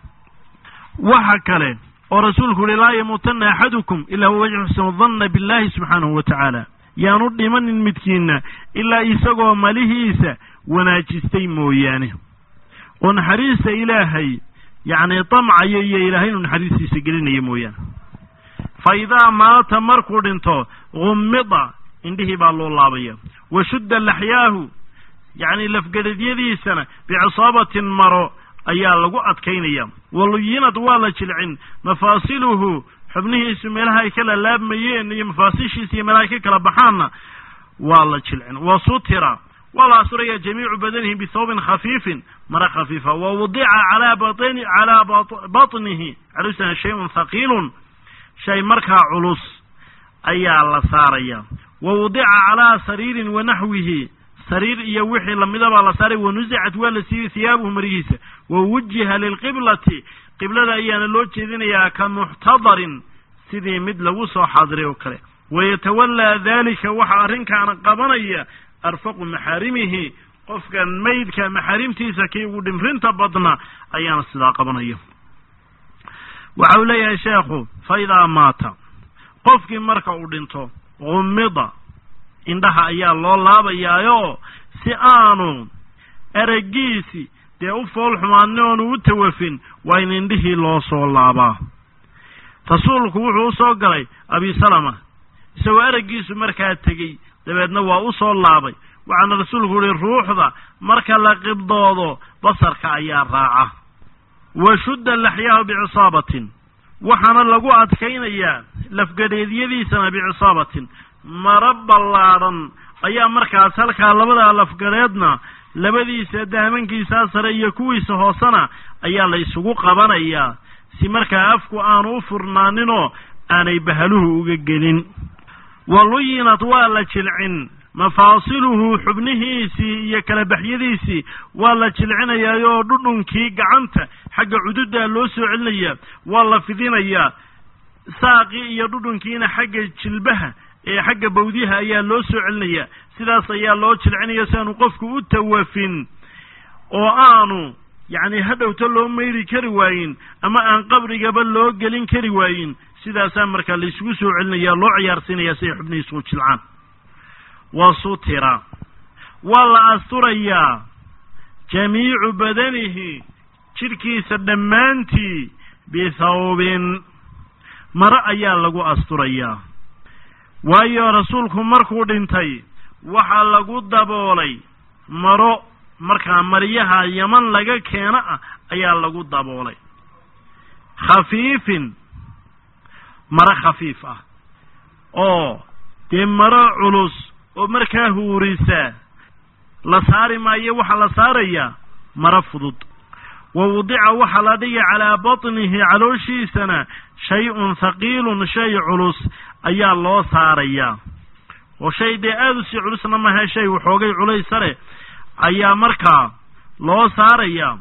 waxa kale oo rasuulku yidhi laa yamuutanna axadukum ilaa huwa yuxsinu danna billahi subxaanahu wa tacaala yaanu dhimanin midkiinna ilaa isagoo malihiisa wanaajistay mooyaane oo naxariista ilaahay yacni damcayo iyo ilaahay inuu naxariistiisa gelinayo mooyaane fa idaa maata markuu dhinto gummida indhihii baa loo laabaya wa shudda laxyaahu yacni lafgadhadyadiisana bicisaabatin maro ayaa lagu adkaynaya waluyinad waa la jilcin mafaasiluhu xubnihiisu meelaha ay kala laabmayeen iyo mafaasishiisa iyo meelaha ay ka kala baxaanna waa la jilcin wa sutira waa la asuraya jamiicu badanihi bithawbin khafiifin mara khafiifa wa wudica calaa batni calaa batnihi calusana shayun thaqiilun shay markaa culus ayaa la saaraya wa wudica calaa sariirin wanaxwihi sariir iyo wixii lamidabaa la saaray wanusicat waa la siiyey hiyaabuhu marihiisa wa wujiha lilqiblati qiblada ayaana loo jeedinayaa ka muxtadarin sidii mid lagu soo xaadiray oo kale wayatawallaa daalika waxa arrinkaana qabanaya arfaqu maxaarimihi qofkan maydka maxaarimtiisa kii ugu dhimrinta badna ayaana sidaa qabanaya waxa uu leeyahay sheekhu fa idaa maata qofkii marka uu dhinto gummida indhaha ayaa loo laabayaayo si aanu eraggiisi dee u fool xumaadni oonu u tawafin waa in indhihii loo soo laabaa rasuulku wuxuu u soo galay abi salama isagoo eraggiisu markaa tegey dabeedna waa u soo laabay waxaana rasuulku yihi ruuxda marka la qibdoodo basarka ayaa raaca wa shudda laxyaahu bicisaabatin waxaana lagu adkaynayaa lafgadheedyadiisana bicisaabatin mara ballaadhan ayaa markaas halkaa labada lafgadheedna labadiisa daamankiisaa sare iyo kuwiisa hoosena ayaa la isugu qabanayaa si markaa afku aanu u furnaaninoo aanay bahaluhu uga gelin waluyinad waa la jilcin mafaasiluhu xubnihiisii iyo kala baxyadiisii waa la jilcinayaayoo dhudhunkii gacanta xagga cududaa loo soo celinayaa waa la fidinayaa saaqii iyo dhudhunkiina xagga jilbaha ee xagga bawdiyaha ayaa loo soo celinayaa sidaas ayaa loo jilcinaya si aanu qofku u tawafin oo aanu yacni hadhowta loo mayri kari waayin ama aan qabrigaba loo gelin kari waayin sidaasaa markaa la isugu soo celinayaa loo ciyaarsiinayaa si ay xubnihiisu u jilcaan wa sutira waa la asturayaa jamiicu badanihi jidhkiisa dhammaantii bithawbin mare ayaa lagu asturayaa waayo rasuulku markuu dhintay waxaa lagu daboolay maro markaa maryaha yaman laga keeno ah ayaa lagu daboolay khafiifin maro khafiif ah oo dee maro culus oo markaa huurisa la saari maayo waxaa la saarayaa maro fudud wa wudica waxaa la dhigay calaa batnihi calooshiisana shay-un thaqiilun shay culus ayaa loo saarayaa oo shay dee aada u sii culusna maha shay waxoogay culays sare ayaa markaa loo saarayaa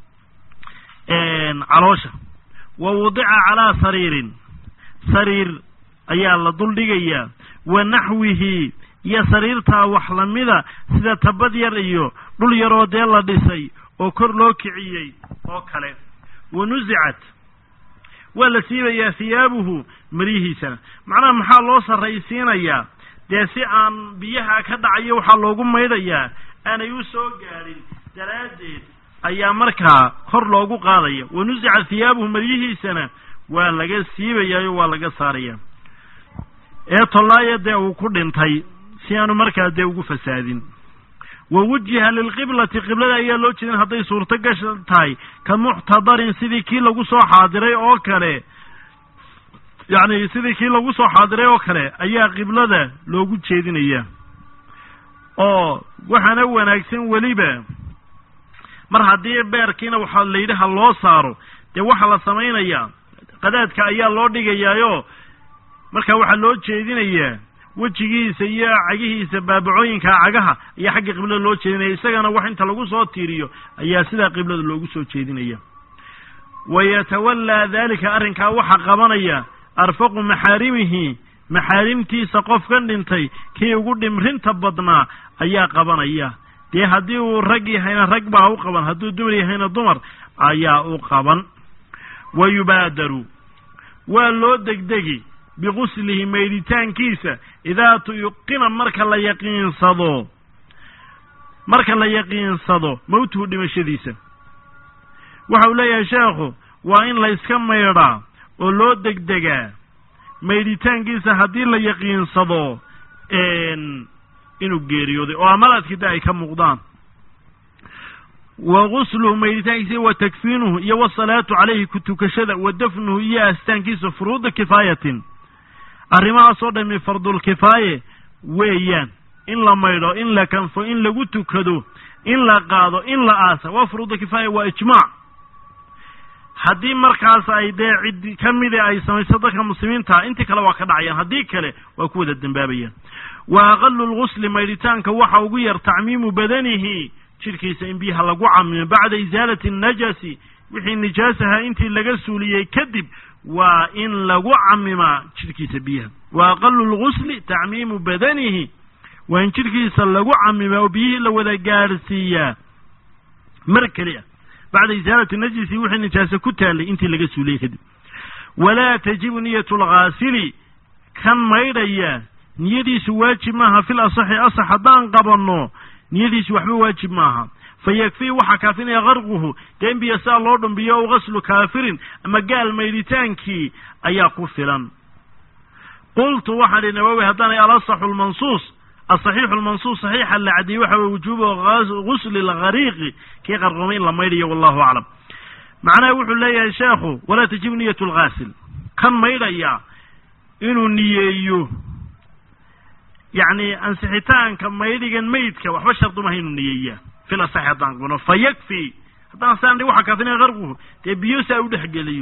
caloosha wa wudica calaa sariirin sariir ayaa la duldhigayaa wa naxwihi iyo sariirtaa wax lamida sida tabad yar iyo dhul yaroo dee la dhisay oo kor loo kiciyey oo kale wa nusicat waa la siibayaa hiyaabuhu maryihiisana macnaha maxaa loo sarraysiinayaa dee si aan biyaha ka dhacayo waxaa loogu maydhayaa aanay u soo gaadhin daraaddeed ayaa markaa kor loogu qaadaya wa nusicat hiyaabuhu maryihiisana waa laga siibayaayo waa laga saaraya ee tollaaya dee uu ku dhintay سيانو مركا ديوغو فسادين ووجه للقبلة قبلة أيها لو جدين هذي صورة قشتاي كمحتضر سيدي كي لغو سو حاضري أوكالي يعني سيدي كي لغو سو حاضري أوكالي أيها قبلة لغو جدين أيها أو وحنا وناكسين وليبا mar haddii beerkiina waxa la yidhi ha loo saaro dee waxa la samaynayaa qadaadka ayaa loo dhigayaayo marka waxa loo jeedinayaa wejigiisa iyo cagihiisa baabacooyinka cagaha iyo xagga qiblada loo jeedinaya isagana wax inta lagu soo tiiriyo ayaa sida qiblada loogu soo jeedinaya wayatawalla dhalika arrinka waxa qabanaya arfaqu maxarimihi maxarimtiisa qofkan dhintay kii ugu dhimrinta badnaa ayaa qabanaya dee haddii uu rag yahayna rag baa u qaban hadduu dumar yahayna dumar ayaa u qaban wayubaadaru waa loo degdegi biquslihi mayditaankiisa idaa tuyuqina marka la yaqiinsado marka la yaqiinsado mawtuhu dhimashadiisa waxa uu leeyahay sheekhu waa in la iska maydhaa oo loo degdegaa mayditaankiisa haddii la yaqiinsado inuu geeriyooday oo amaladkida ay ka muuqdaan wa ghusluhu mayditaankiisa wa takfiinuhu iyo wasalaatu calayhi kutukashada wa dafnuhu iyo aastaankiisa furuuda kifaayatin arrimahaas oo dhammi fardul kifaaye weeyaan in la maydho in la kanfo in lagu tukado in la qaado in la aasa waa furuuda kifaaya waa ijmaac haddii markaas ay dee cid ka midi ay samayso dadka muslimiinta intii kale waa ka dhacayaan haddii kale waa ku wada dembaabayaan wa aqallu lghusli maydhitaanka waxa ugu yar tacmiimu badanihi jirkiisa in biyaha lagu camimo bacda isaalati najasi wixii nijaasaha intii laga suuliyey kadib waa in lagu camimaa jirkiisa biyaha wa aqallu lghusli tacmiimu badanihi waa in jirkiisa lagu camima oo biyihii la wada gaarsiiyaa mar keliya bacda isaalati najasi wixii nijaasa ku taalay intii laga suuliyey kadib walaa tajibu niyatu lghaasili kan maydhaya niyadiisu waajib maaha fil asaxi asax haddaan qabanno niyadiisu waxba waajib maaha fayakfii waxa kaafinaya qarquhu dee in biyo saa loo dhumbiyo o ghaslu kaafirin ama gaal maydhitaankii ayaa ku filan qultu waxaan idhi nawawi haddaanay alasaxu lmansuus asaxiixu lmansuus saxiixa la cadiyey waxa weye wujuubu ghusli lghariiqi kii qarqoomay in la maydhayo wallahu aclam macnaha wuxuu leeyahay sheekhu walaa tajibu niyatu lghaasil kan maydhaya inuu niyeeyo يعني أنسحتان كميديجن ميت كوحبا شرط ما هي النية في الصحة طنقنا فيكفي هذا إنسان اللي وحكى فينا غرقه تبيوسا أودح جليه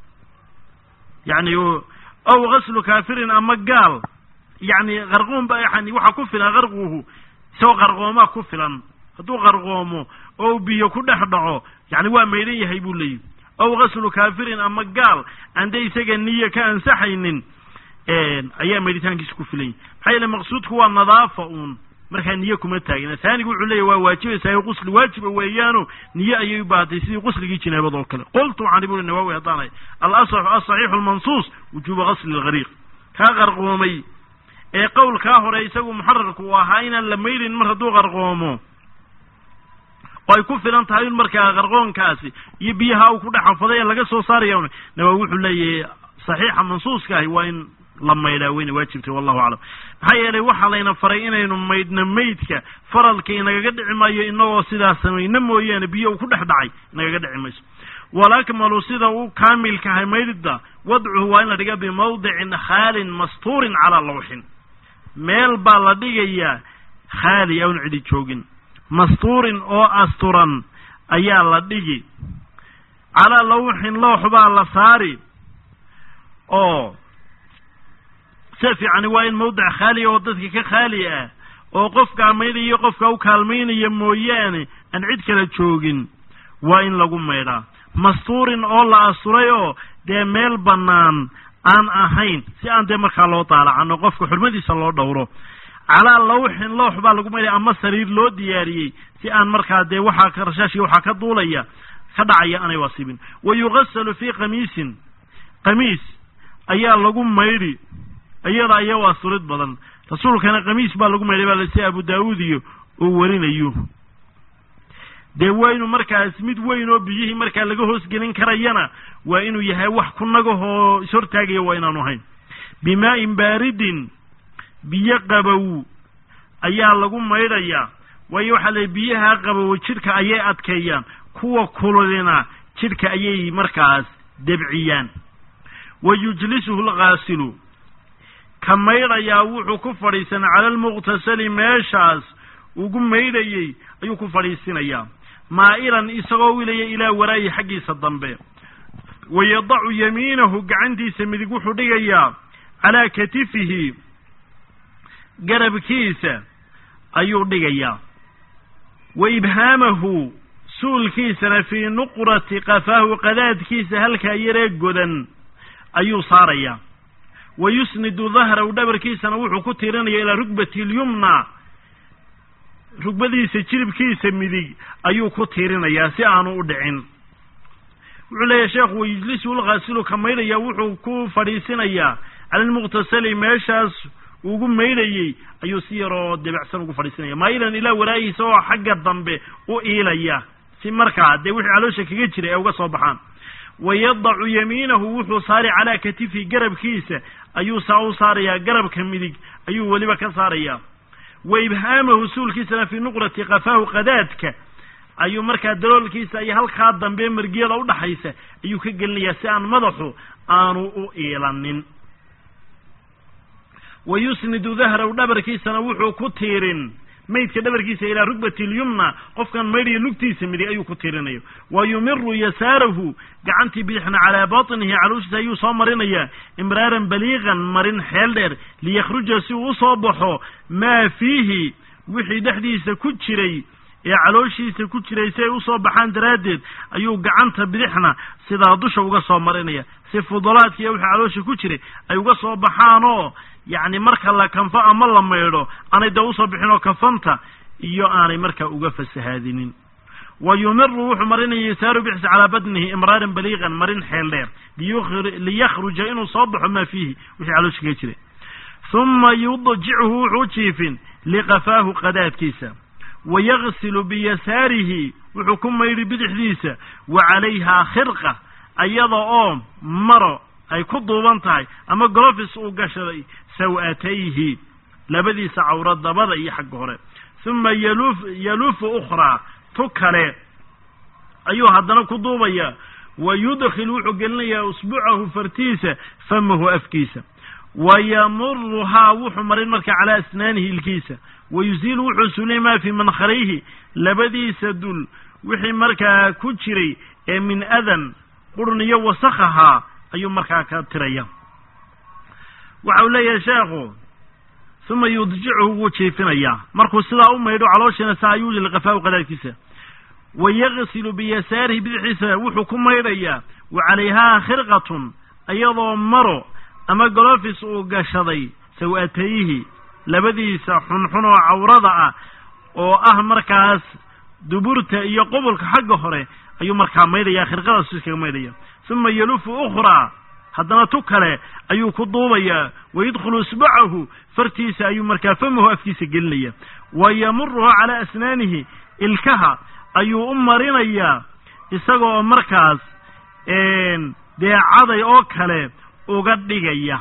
يعني أو غسل كافر أما قال يعني غرقون بقى يعني وحكوا فينا غرقه سو غرقوا ما كفلا هدو غرقومه أو بيو كده حضعه يعني هو ميدية هيبول لي أو غسل كافر أما قال عندي سجن نية كان سحين ayaa mayditaankiisa ku filan hayla maqsuudku waa nadaafo uun marka niyo kuma taagina taanigu wuxuu leeyahay waa waajibaysaa qusli waajib weeyaano niyo ayay u baahatay sidii qusligii jinaabada oo kale qultu aan ibn nawawi hadaanay al asah as-sahih al-mansus wujub ghasl al-ghariq ka qarqoomay ee qowlka hore isagu muharrarku waa in la maydin mar haduu qarqoomo way ku filan tahay marka qarqoonkaasi iyo biyaha uu ku dhaxafaday laga soo saarayo nawawi wuxuu leeyahay صحيح منصوص كاي وين لما يلاوين واجبته والله أعلم هاي اللي وحلينا فريقين ميدنا ميتك فرلك إنك قد عماية إنه سيدا سمي نمو يعني بيو كل أحد عاي إنك قد عماية ولكن مالو سيدا كامل كهي ميد وضعه وإن رجع بموضع خال مستور على لوح ميل بالدقية خالي أو نعدي تشوجن مستور أو أستورا أيا لدقي على لوح لوح بالصاري أو سيف يعني وين موضع خالي وضدك كخالية أو قفك عميني يقفك أو كالميني يموياني أن عيد كلا تشوغين وين لقوم ميرا مستور أولا أسريو دي ميل بنان أن أهين سي أن دي مخالو طالع عنه قفك حرمدي صلو دوره على لوح لوح بالقوم ميرا أما سرير لو دياري سي أن مركا دي وحا كرشاشي وحا كدوليا خدعي أنا واصبين ويغسل في قميس قميس ayaa lagu mayri ayada ayaa waa surid badan rasuulkana qamiis baa lagu mayray baa si Abu Daawud iyo uu warinayo de waynu markaas mid weyn oo biyihii markaa laga hoos gelin karayana waa inuu yahay wax ku nagaho shortaagay waa inaanu hayn bimaa'in baaridin biyo qabow ayaa lagu maydhayaa waayo waxaa la biyaha qabow jidhka ayay adkeeyaan kuwa kululina jidhka ayay markaas debciyaan wayujlisuhu alghaasilu ka maydhayaa wuxuu ku fadhiisan cala almuqtasali meeshaas ugu maydhayay ayuu ku fadhiisinayaa maa'ilan isagoo wilaya ilaa waraayi xaggiisa dambe wayadacu yamiinahu gacantiisa midig wuxuu dhigayaa calaa katifihi garabkiisa ayuu dhigayaa wa ibhaamahu suulkiisana fii nuqrati qafaahu qadaadkiisa halkaa yaree godan ayuu saarayaa wa yusnidu dahrahu dhabarkiisana wuxuu ku tirinaya ilaa rugbati lyumna rugbadiisa jiribkiisa midig ayuu ku tiirinayaa si aanu u dhicin wuxuu leeyahay sheekhu wayujlisu lghaasilu ka maydhaya wuxuu ku fadhiisinayaa cala almuqtasali meeshaas ugu maydhayey ayuu si yaroo debacsan ugu fadhiisinaya maayilan ilaa waraayihiisa oo xagga dambe u iilaya si markaa dee wixii caloosha kaga jiray ay uga soo baxaan wayadacu yamiinahu wuxuu saari calaa katifi garabkiisa ayuu saa u saarayaa garabka midig ayuu weliba ka saarayaa wa ibhaamahu suulkiisana fii nuqrati qafaahu qadaadka ayuu markaa daloolkiisa iyo halkaa dambe margiyada udhaxaysa ayuu ka gelinayaa si aan madaxu aanu u iilanin wa yusnidu dahrahu dhabarkiisana wuxuu ku tiirin maydka dhabarkiisa ilaa rugbati lyumna qofkan maydhiya lugtiisa midig ayuu ku tiirinayo wa yumiru yasaarahu gacantii bidixna calaa batnihi calooshiisa ayuu soo marinayaa imraaran baliiqan marin xeel dheer liyakhruja si uu usoo baxo maa fiihi wixii dhexdiisa ku jiray ee calooshiisa ku jiray si ay usoo baxaan daraaddeed ayuu gacanta bidixna sidaa dusha uga soo marinaya si fudulaadka iyo wixii caloosha ku jiray ay uga soo baxaanoo yacni marka la kanfo ama la maydho aanay da usoo bixin oo kafanta iyo aanay markaa uga fasahaadinin wa yumiru wuxuu marinaya yasaaru bixisa calaa badnihi imraaran baliiqan marin xeel dheer liyakhruja inuu soo baxo maa fiihi wixii caloosha kaga jiray uma yudjichu wuxuu jiifin liqafaahu qadaadkiisa wayagsilu biyasaarihi wuxuu ku maydhi bidixdiisa wa calayhaa khirqa ayada oo maro ay ku duuban tahay ama golofis uu gashaday saw'atayhi labadiisa cawra dabada iyo xagga hore uma yaluf yalufu ukhraa tu kale ayuu haddana ku duubayaa wa yudkhil wuxuu gelinayaa usbuucahu fartiisa famahu afkiisa wa yamuruhaa wuxuu marin markaa calaa asnaanihi ilkiisa wayuziilu wuxuu suuliyay maa fii mankharihi labadiisa dul wixii markaa ku jiray ee min adan qurun iyo wasakh ahaa ayuu markaa ka tiraya waxa uu leeyahay sheekhu uma yudjichu wuu jiifinayaa markuu sidaa u maydho calooshiina saa ayuu liqafaahu qadaadkiisa wayagsilu biyasaarihi bidixiisa wuxuu ku maydhayaa wa calayhaa khirqatun iyadoo maro ama golofis uu gashaday saw'atayhi labadiisa xunxun oo cawrada ah oo ah markaas duburta iyo qubulka xagga hore ayuu markaa maydhayaa khirqadaas iskaga maydhaya uma yalufu ukhraa haddana tu kale ayuu ku duubayaa wayadkhulu isbacahu fartiisa ayuu markaa famahu afkiisa gelinaya wa yamuruhu calaa asnaanihi ilkaha ayuu u marinayaa isaga oo markaas dee caday oo kale uga dhigaya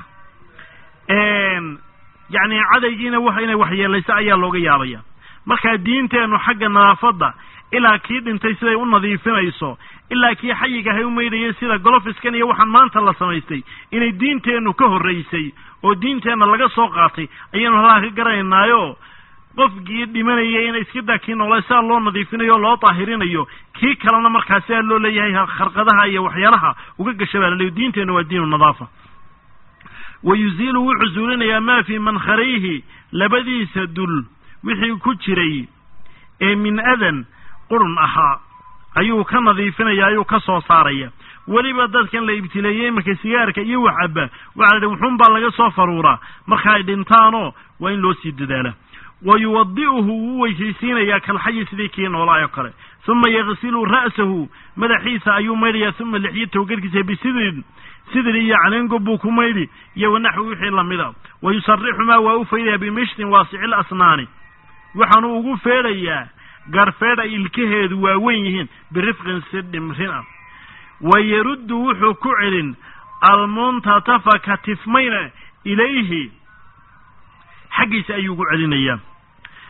yacni cadaygiina wax inay waxyeelayso ayaa looga yaabaya markaa diinteennu xagga nadaafadda ilaa kii dhintay siday u nadiifinayso ilaa kii xayigahay u maydhayay sida golofiskan iyo waxaan maanta la samaystay inay diinteennu ka horraysay oo diinteenna laga soo qaatay ayaynu halaa ka garanaynaayo qofkii dhimanayay inay iska daa kii noolay sidaa loo nadiifinayo o loo daahirinayo kii kalena markaa sidaa loo leeyahay kharqadaha iyo waxyaalaha uga gasha baa laleeyo diinteenna waa diinu nadaafa wayuziilu wuxuu zuulinayaa maa fii mankharihi labadiisa dul wixii ku jiray ee min adan qurun ahaa ayuu ka nadiifinaya ayuu ka soo saaraya weliba dadkan la ibtileeyey marka sigaarka iyo wax abba waxa la yidhi wuxuun baa laga soo faruuraa marka ay dhintaanoo waa in loo sii dadaala wa yuwadi'uhu wuu weysaysiinayaa kalxayi sidii kii noolaa oo kale uma yagsilu ra'sahu madaxiisa ayuu maydhayaa uma lixyatahu gedhkiisa bisidrin sidri iyo caleengob buu ku maydhi iyo wanaxwi wixii lamida wa yusarixumaa waa u faydayaa bimishtin waasicil asnaani waxaanu ugu feedhayaa garfeedha ilkaheedu waa weyn yihiin birifqin si dhimrin ah wa yaruddu wuxuu ku celin almuntatafa katifmayna ilayhi xaggiisa ayuu ugu celinayaa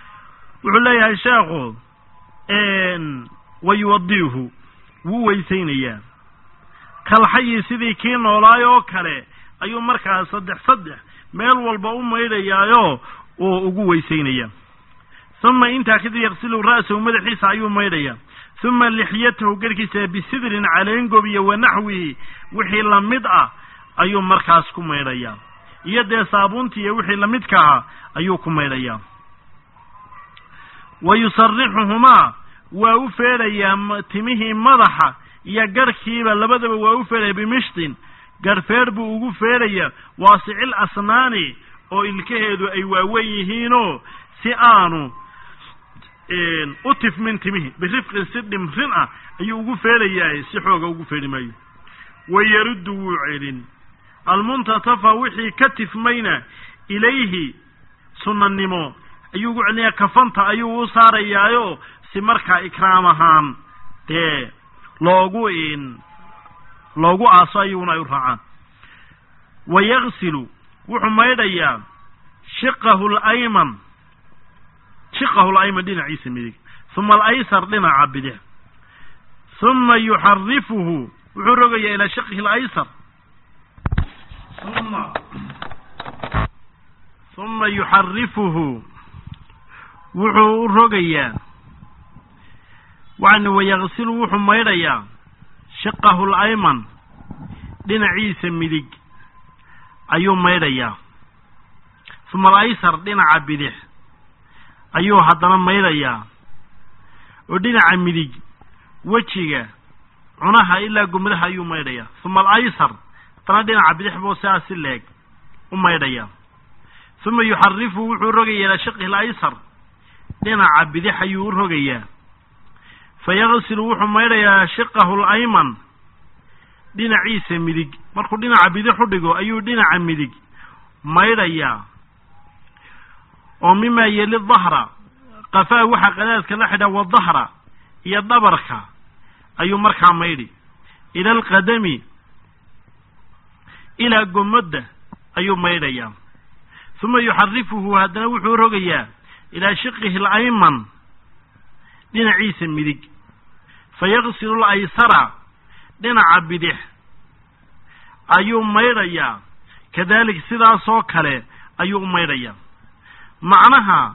wuxuu leeyahay sheekhu wayuwadiihu wuu weysaynayaa kalxayi sidii kii noolaay oo kale ayuu markaas saddex saddex meel walba u maydhayaayo oo ugu weysaynayaa uma intaa kadib yaqsilu ra'sahu madaxiisa ayuu maydhayaa uma lixyatahu garkiisa bisidrin caleengob iyo wanaxwihi wixii lamid ah ayuu markaas ku maydhayaa iyo dee saabuuntii iyo wixii lamidka ahaa ayuu ku maydhayaa wayusarixuhumaa waa u feedhayaa timihii madaxa iyo garhkiiba labadaba waa u feedhaya bimishtin garhfeedh buu ugu feedhayaa waasicil asnaani oo ilkaheedu ay waaweyn yihiinoo si aanu u tifmin timihii birifqin si dhimrin ah ayuu ugu feedhayaa si xooga ugu feedhi maayo wayaruddu wuu celin almuntatafa wixii ka tifmayna ilayhi sunnanimo ayuu ugu celinayaa kafanta ayuu u saarayaayo si markaa ikraam ahaan dee loogu loogu aaso ayaguna ay u raacaan wayagsilu wuxuu maydhayaa shiqahu layman shiqahu layman dhinaciisa midig uma alaysar dhinaca bidix uma yuxarifuhu wuxuu rogayaa ilaa shiqihi alaysar uma uma yuxarifuhu wuxuu u rogayaa wacni wayagsilu wuxuu maydhayaa shiqahu layman dhinaciisa midig ayuu maydhayaa uma alaysar dhinaca bidix ayuu haddana maydhayaa oo dhinaca midig wejiga cunaha ilaa gomadaha ayuu maydhayaa uma alaysar haddana dhinaca bidix buu sidaas si leeg u maydhayaa uma yuxarifu wuxuu rogayaa ilaa shiqihi alaysar dhinaca bidix ayuu u rogayaa fayagsilu wuxuu maydhayaa shiqahu layman dhinaciisa midig markuu dhinaca bidix u dhigo ayuu dhinaca midig maydhayaa oo mimaa yeli dahra qafaa waxa qadaadka la xidha wadahra iyo dhabarka ayuu markaa maydhi ila alqadami ilaa gomadda ayuu maydhayaa uma yuxarifuhu haddana wuxuu rogayaa ilaa shiqihi alayman dhinaciisa midig fayagsilu alaysara dhinaca bidix ayuu maydhayaa kadalik sidaasoo kale ayuu u maydhayaa macnaha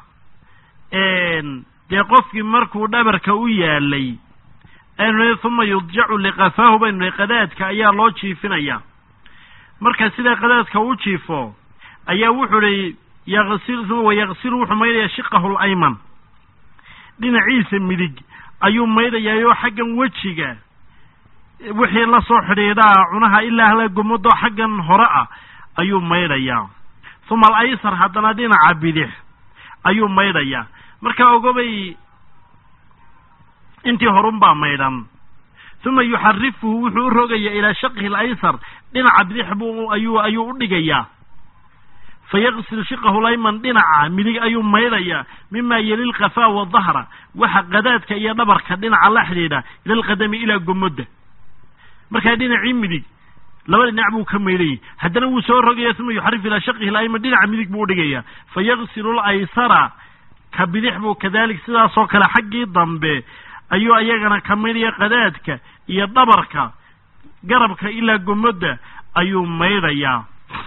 dee qofkii markuu dhabarka u yaalay aynu uma yudjacu liqafaahu baynu qadaadka ayaa loo jiifinayaa marka sidaa qadaadka u jiifo ayaa wuxuu hi yagsil wayagsilu wuxuu maydhayaa shiqahu alayman dhinaciisa midig ayuu maydhayaayoo xaggan wejiga wixii la soo xidhiidhaa cunaha ilaa hala gomado xaggan hore ah ayuu maydhayaa uma alaysar haddana dhinaca bidix ayuu maydhayaa markaa ogobay intii horunbaa maydhan uma yuxarifuhu wuxuu u rogayaa ilaa shaqihi alaysar dhinaca bidix buu ayuu ayuu u dhigayaa fayagsil shiqahu layman dhinaca midig ayuu maydhayaa mimaa yeli lqafaa wadahra waxa qadaadka iyo dhabarka dhinaca la xidhiidha ila alqadami ilaa gomodda markaa dhinacii midig labada dhinac buu ka maydhayay haddana wuu soo rogaya uma yuxarif ilaa shaqihi alayman dhinaca midig buu udhigayaa fayagsilu laysara ka bidix buu kadalik sidaasoo kale xaggii dambe ayuu ayagana ka maydhaya qadaadka iyo dhabarka garabka ilaa gomodda ayuu maydhayaa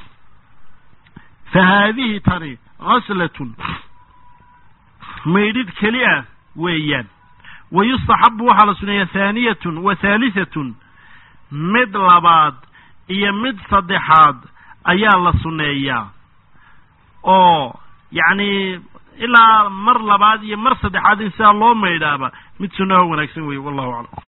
fa haadihi tani gaslatun maydhid keli ah weeyaan wayustaxabu waxaa la suneeyaa haaniyatun wa haalisatun mid labaad iyo mid saddexaad ayaa la sunneeyaa oo yacni ilaa mar labaad iyo mar saddexaad in sidaa loo maydhaaba mid sunnaho wanaagsan weeye wallahu aclam